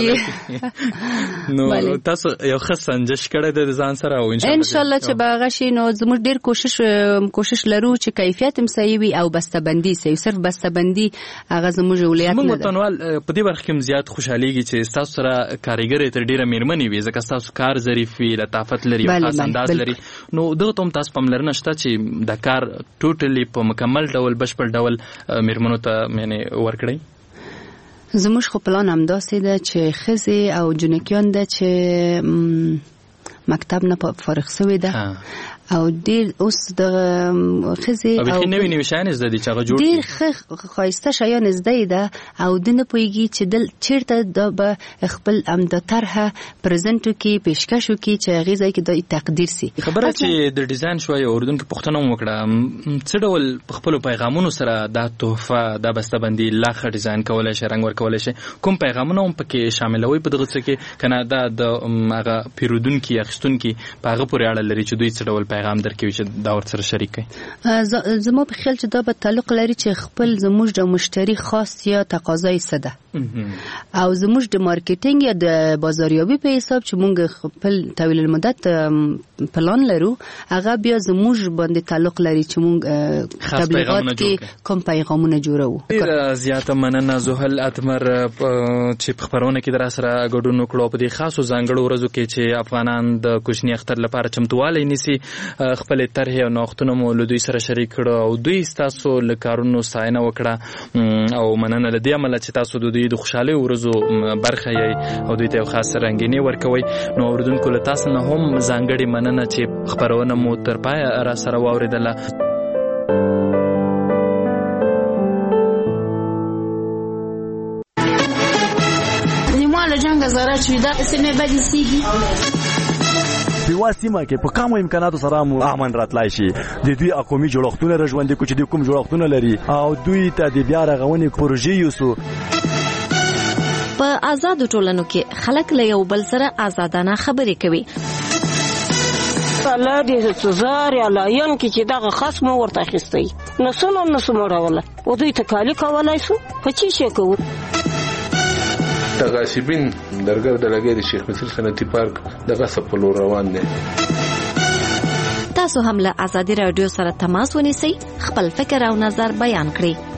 مبارکي
نو تاسو یو ښه سنجش کړی د ځان سره او
ان شاء الله چې باغ شي نو زموږ ډیر کوشش لرو چې کیفیت هم صحیح وي او بسته‌بندي صحیح صرف بسته‌بندي هغه زموږ ولایت
نه متنوال په دې برخه کې زیات خوشاليږي چې تاسو سره کاریګر تر ډیره میرمنې وي ځکه تاسو کار ظریف وي لطافت لري او خاص انداز لري نو دغه ته تاسو پاملرنه شته چې د کار ټوټلی په مکمل ډول بشپړ ډول میرمنو ته معنی ورکړي
زموږ خو پلان هم داسې ده چې ښځې او جنکیان ده چې مکتب نه فارغ شوي ده او ډیر اوس د خزي
او به نوې نوې شیان زده دي چې هغه جوړ
ډیر خاصه شیان زده ده او د نه پويږي چې دل چیرته د خپل د طرحه پرزنټو کې پیشکشو کې چې هغه ځای کې د تقدیر سي
خبره چې د ډیزاین شوی اردن کې پښتنه وکړه څه ډول خپل پیغامونو سره د تحفه د بسته‌بندي لاخه ډیزاین کولای شي رنگ ورکولای شي کوم پیغامونه هم پکې شاملوي په دغه څه کې کنه د هغه پیرودونکو اخستونکو په هغه پورې اړه لري چې دوی څه ډول پیغام درکوي چې دا ورسره شریک کړي
زما په خیال چې دا به تعلق لري چې خپل زموږ د مشتری خاص یا تقاضای څه ده او زموږ د مارکیټینګ یا د بازاریابي په حساب چې موږ خپل طویل المدت پلان لرو هغه بیا زموږ باندې تعلق لري چې موږ تبلیغات کې کوم پیغامونه جوړو
ډیر زیاته مننه زهل اتمر چې په خبرونه کې در سره ګډون وکړو په دې خاصو ځانګړو ورځو کې چې افغانان د کوچني اختر لپاره چمتووالی نیسي خپل طرح او نوښتونه مو له دوی سره شریک کړو او دوی تاسو له کارونو ستاینه وکړه او مننه له دې عمله چې تاسو د دوی د خوشحالۍ ورځو برخه یې او دوی ته خاص رنګینی ورکوي نو اوردونکو له تاسو نه هم ځانګړي مننه چې خبرونه مو تر پای را سره واوریدله
نیمه له جنګ زاره چې دا سمې بدې سیږي
په سیمه کې په کومو امکاناتو سره مو امن راتلای شي د دوی اقومي جوړښتونه رژوندې کوي چې کوم جوړښتونه لري او دوی ته د بیا رغونې پروژې یوسو
په آزاد ټولنو کې خلک له یو بل سره آزادانه خبرې کوي
الله دې سزار یا لاین کې چې دغه خصم ورته اخیستی نو څنګه مړوله او دوی ته کالی کولای شو په چی شي کوو
د غاصبین درګر د لګي د شیخ مصر صنعتي پارک د غصب په لور روان دي
تاسو هم له ازادي رادیو سره تماس ونیسئ خپل فکر او نظر بیان کړئ